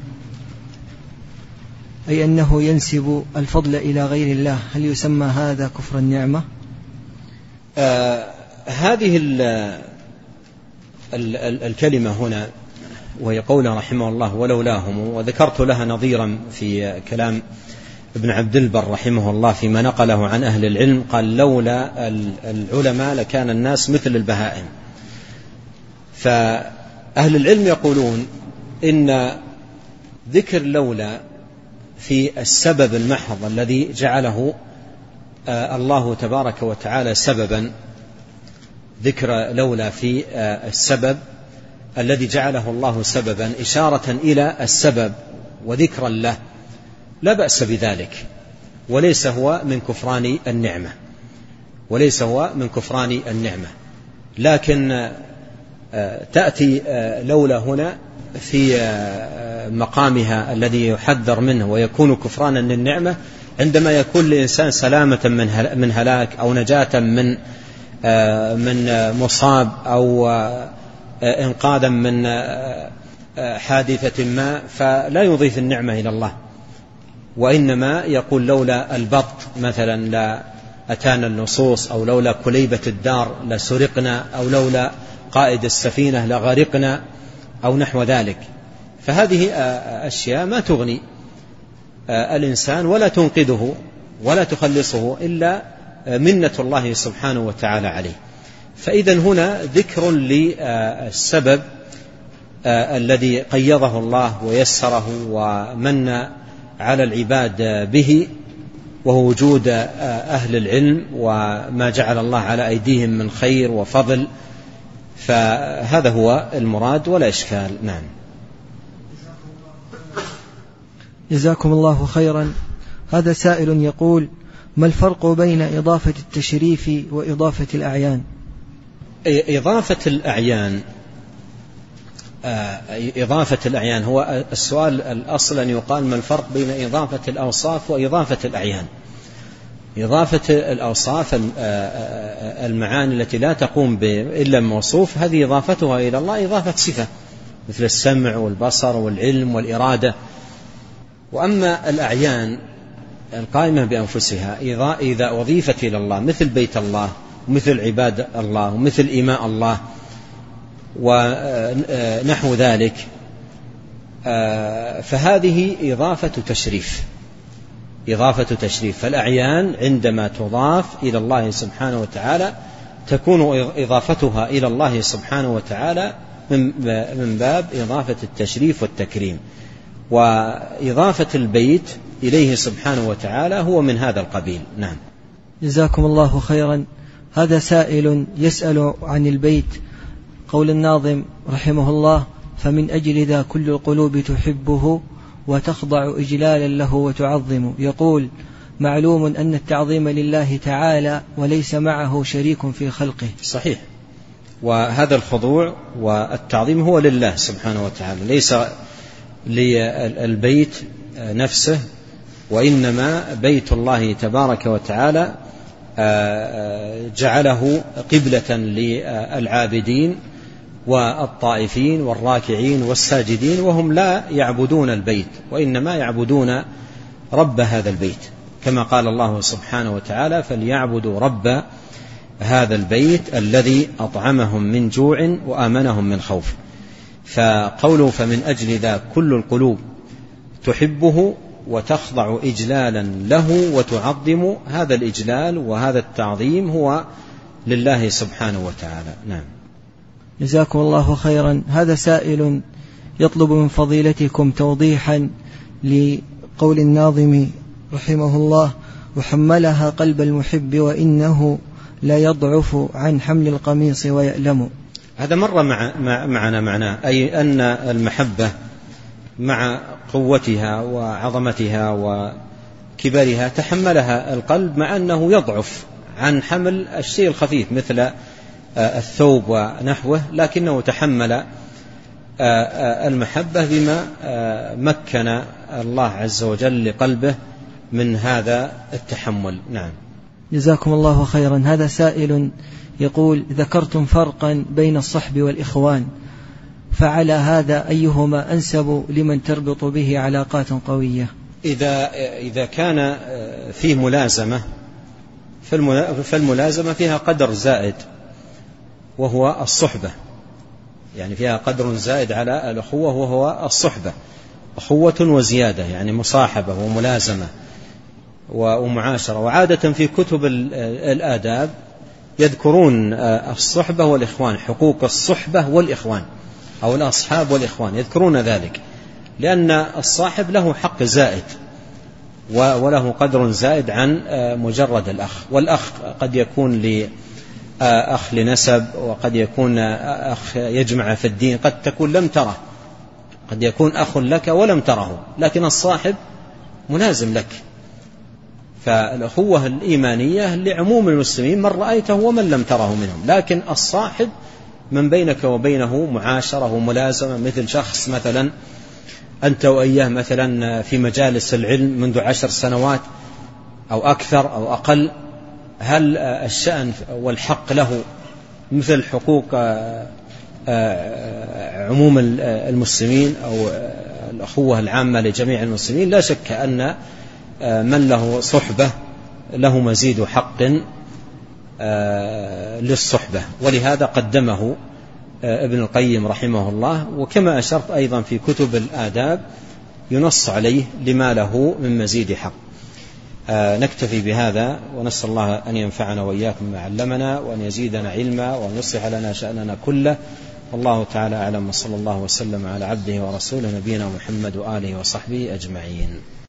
أي أنه ينسب الفضل إلى غير الله، هل يسمى هذا كفر النعمة؟ آه هذه ال ال ال الكلمة هنا وهي قوله رحمه الله ولولاهم، وذكرت لها نظيرا في كلام ابن عبد البر رحمه الله فيما نقله عن أهل العلم، قال لولا العلماء لكان الناس مثل البهائم. فأهل العلم يقولون إن ذكر لولا في السبب المحض الذي جعله الله تبارك وتعالى سببا، ذكر لولا في السبب الذي جعله الله سببا إشارة إلى السبب وذكرا له لا بأس بذلك، وليس هو من كفران النعمة، وليس هو من كفران النعمة. لكن تأتي لولا هنا في مقامها الذي يحذر منه ويكون كفرانا للنعمة عندما يكون الإنسان سلامة من هلاك أو نجاة من من مصاب أو إنقاذا من حادثة ما، فلا يضيف النعمة إلى الله، وإنما يقول لولا البط مثلا لا أتانا النصوص، أو لولا كليبة الدار لسرقنا، أو لولا قائد السفينة لغرقنا، أو نحو ذلك. فهذه أشياء ما تغني الإنسان ولا تنقذه ولا تخلصه إلا منة الله سبحانه وتعالى عليه. فإذا هنا ذكر للسبب الذي قيضه الله ويسره ومن على العباد به، وهو وجود أهل العلم وما جعل الله على أيديهم من خير وفضل، فهذا هو المراد ولا إشكال. نعم. جزاكم الله خيرا. هذا سائل يقول: ما الفرق بين إضافة التشريف وإضافة الأعيان؟ إضافة الأعيان إضافة الأعيان هو السؤال الأصل أن يقال ما الفرق بين إضافة الأوصاف وإضافة الأعيان. إضافة الأوصاف المعاني التي لا تقوم إلا بموصوف، هذه إضافتها إلى الله إضافة صفة مثل السمع والبصر والعلم والإرادة. وأما الأعيان القائمة بأنفسها إذا أضيفت إلى الله مثل بيت الله ومثل عباد الله ومثل إماء الله ونحو ذلك، فهذه إضافة تشريف إضافة تشريف. فالأعيان عندما تضاف إلى الله سبحانه وتعالى تكون إضافتها إلى الله سبحانه وتعالى من باب إضافة التشريف والتكريم، وإضافة البيت إليه سبحانه وتعالى هو من هذا القبيل. نعم. جزاكم الله خيرا. هذا سائل يسأل عن البيت. قول الناظم رحمه الله: فمن أجل ذا كل القلوب تحبه وتخضع إجلالا له وتعظم. يقول: معلوم أن التعظيم لله تعالى وليس معه شريك في خلقه. صحيح، وهذا الخضوع والتعظيم هو لله سبحانه وتعالى، ليس للبيت نفسه، وإنما بيت الله تبارك وتعالى جعله قبلة للعابدين والطائفين والراكعين والساجدين، وهم لا يعبدون البيت وإنما يعبدون رب هذا البيت، كما قال الله سبحانه وتعالى: فليعبدوا رب هذا البيت الذي أطعمهم من جوع وآمنهم من خوف. فقوله فمن أجل ذا كل القلوب تحبه وتخضع إجلالا له وتعظم، هذا الإجلال وهذا التعظيم هو لله سبحانه وتعالى. نعم. جزاكم الله خيرا. هذا سائل يطلب من فضيلتكم توضيحا لقول الناظم رحمه الله: وحملها قلب المحب وإنه لا يضعف عن حمل القميص ويألم. هذا مر مع معنا معناه، أي أن المحبة مع قوتها وعظمتها وكبرها تحملها القلب، مع أنه يضعف عن حمل الشيء الخفيف مثل الثوب ونحوه، لكنه تحمل المحبة بما مكن الله عز وجل لقلبه من هذا التحمل. نعم. جزاكم الله خيرا. هذا سائل يقول: ذكرتم فرقا بين الصحب والإخوان، فعلى هذا أيهما أنسب لمن تربط به علاقات قوية؟ إذا إذا كان فيه ملازمة فالملازمة فيها قدر زائد وهو الصحبة، يعني فيها قدر زائد على الأخوة وهو الصحبة، أخوة وزيادة، يعني مصاحبة وملازمة ومعاشرة. وعادة في كتب الآداب يذكرون الصحبة والإخوان، حقوق الصحبة والإخوان أو الأصحاب والإخوان، يذكرون ذلك. لأن الصاحب له حق زائد وله قدر زائد عن مجرد الأخ، والأخ قد يكون لأخ لنسب، وقد يكون أخ يجمع في الدين، قد تكون لم تره، قد يكون أخ لك ولم تره، لكن الصاحب ملازم لك. فالأخوة الإيمانية لعموم المسلمين من رأيته ومن لم تره منهم، لكن الصاحب من بينك وبينه معاشرة وملازمة، مثل شخص مثلا أنت وإياه مثلا في مجالس العلم منذ عشر سنوات أو أكثر أو أقل، هل الشأن والحق له مثل حقوق عموم المسلمين أو الأخوة العامة لجميع المسلمين؟ لا شك أن من له صحبة له مزيد حق للصحبة، ولهذا قدمه ابن القيم رحمه الله. وكما أشرت أيضا في كتب الآداب ينص عليه لما له من مزيد حق. نكتفي بهذا، ونسأل الله أن ينفعنا وإياكم ما علمنا، وأن يزيدنا علما، وأن يصلح لنا شأننا كله. والله تعالى أعلم، وصلى الله وسلم على عبده ورسوله نبينا محمد وآله وصحبه أجمعين.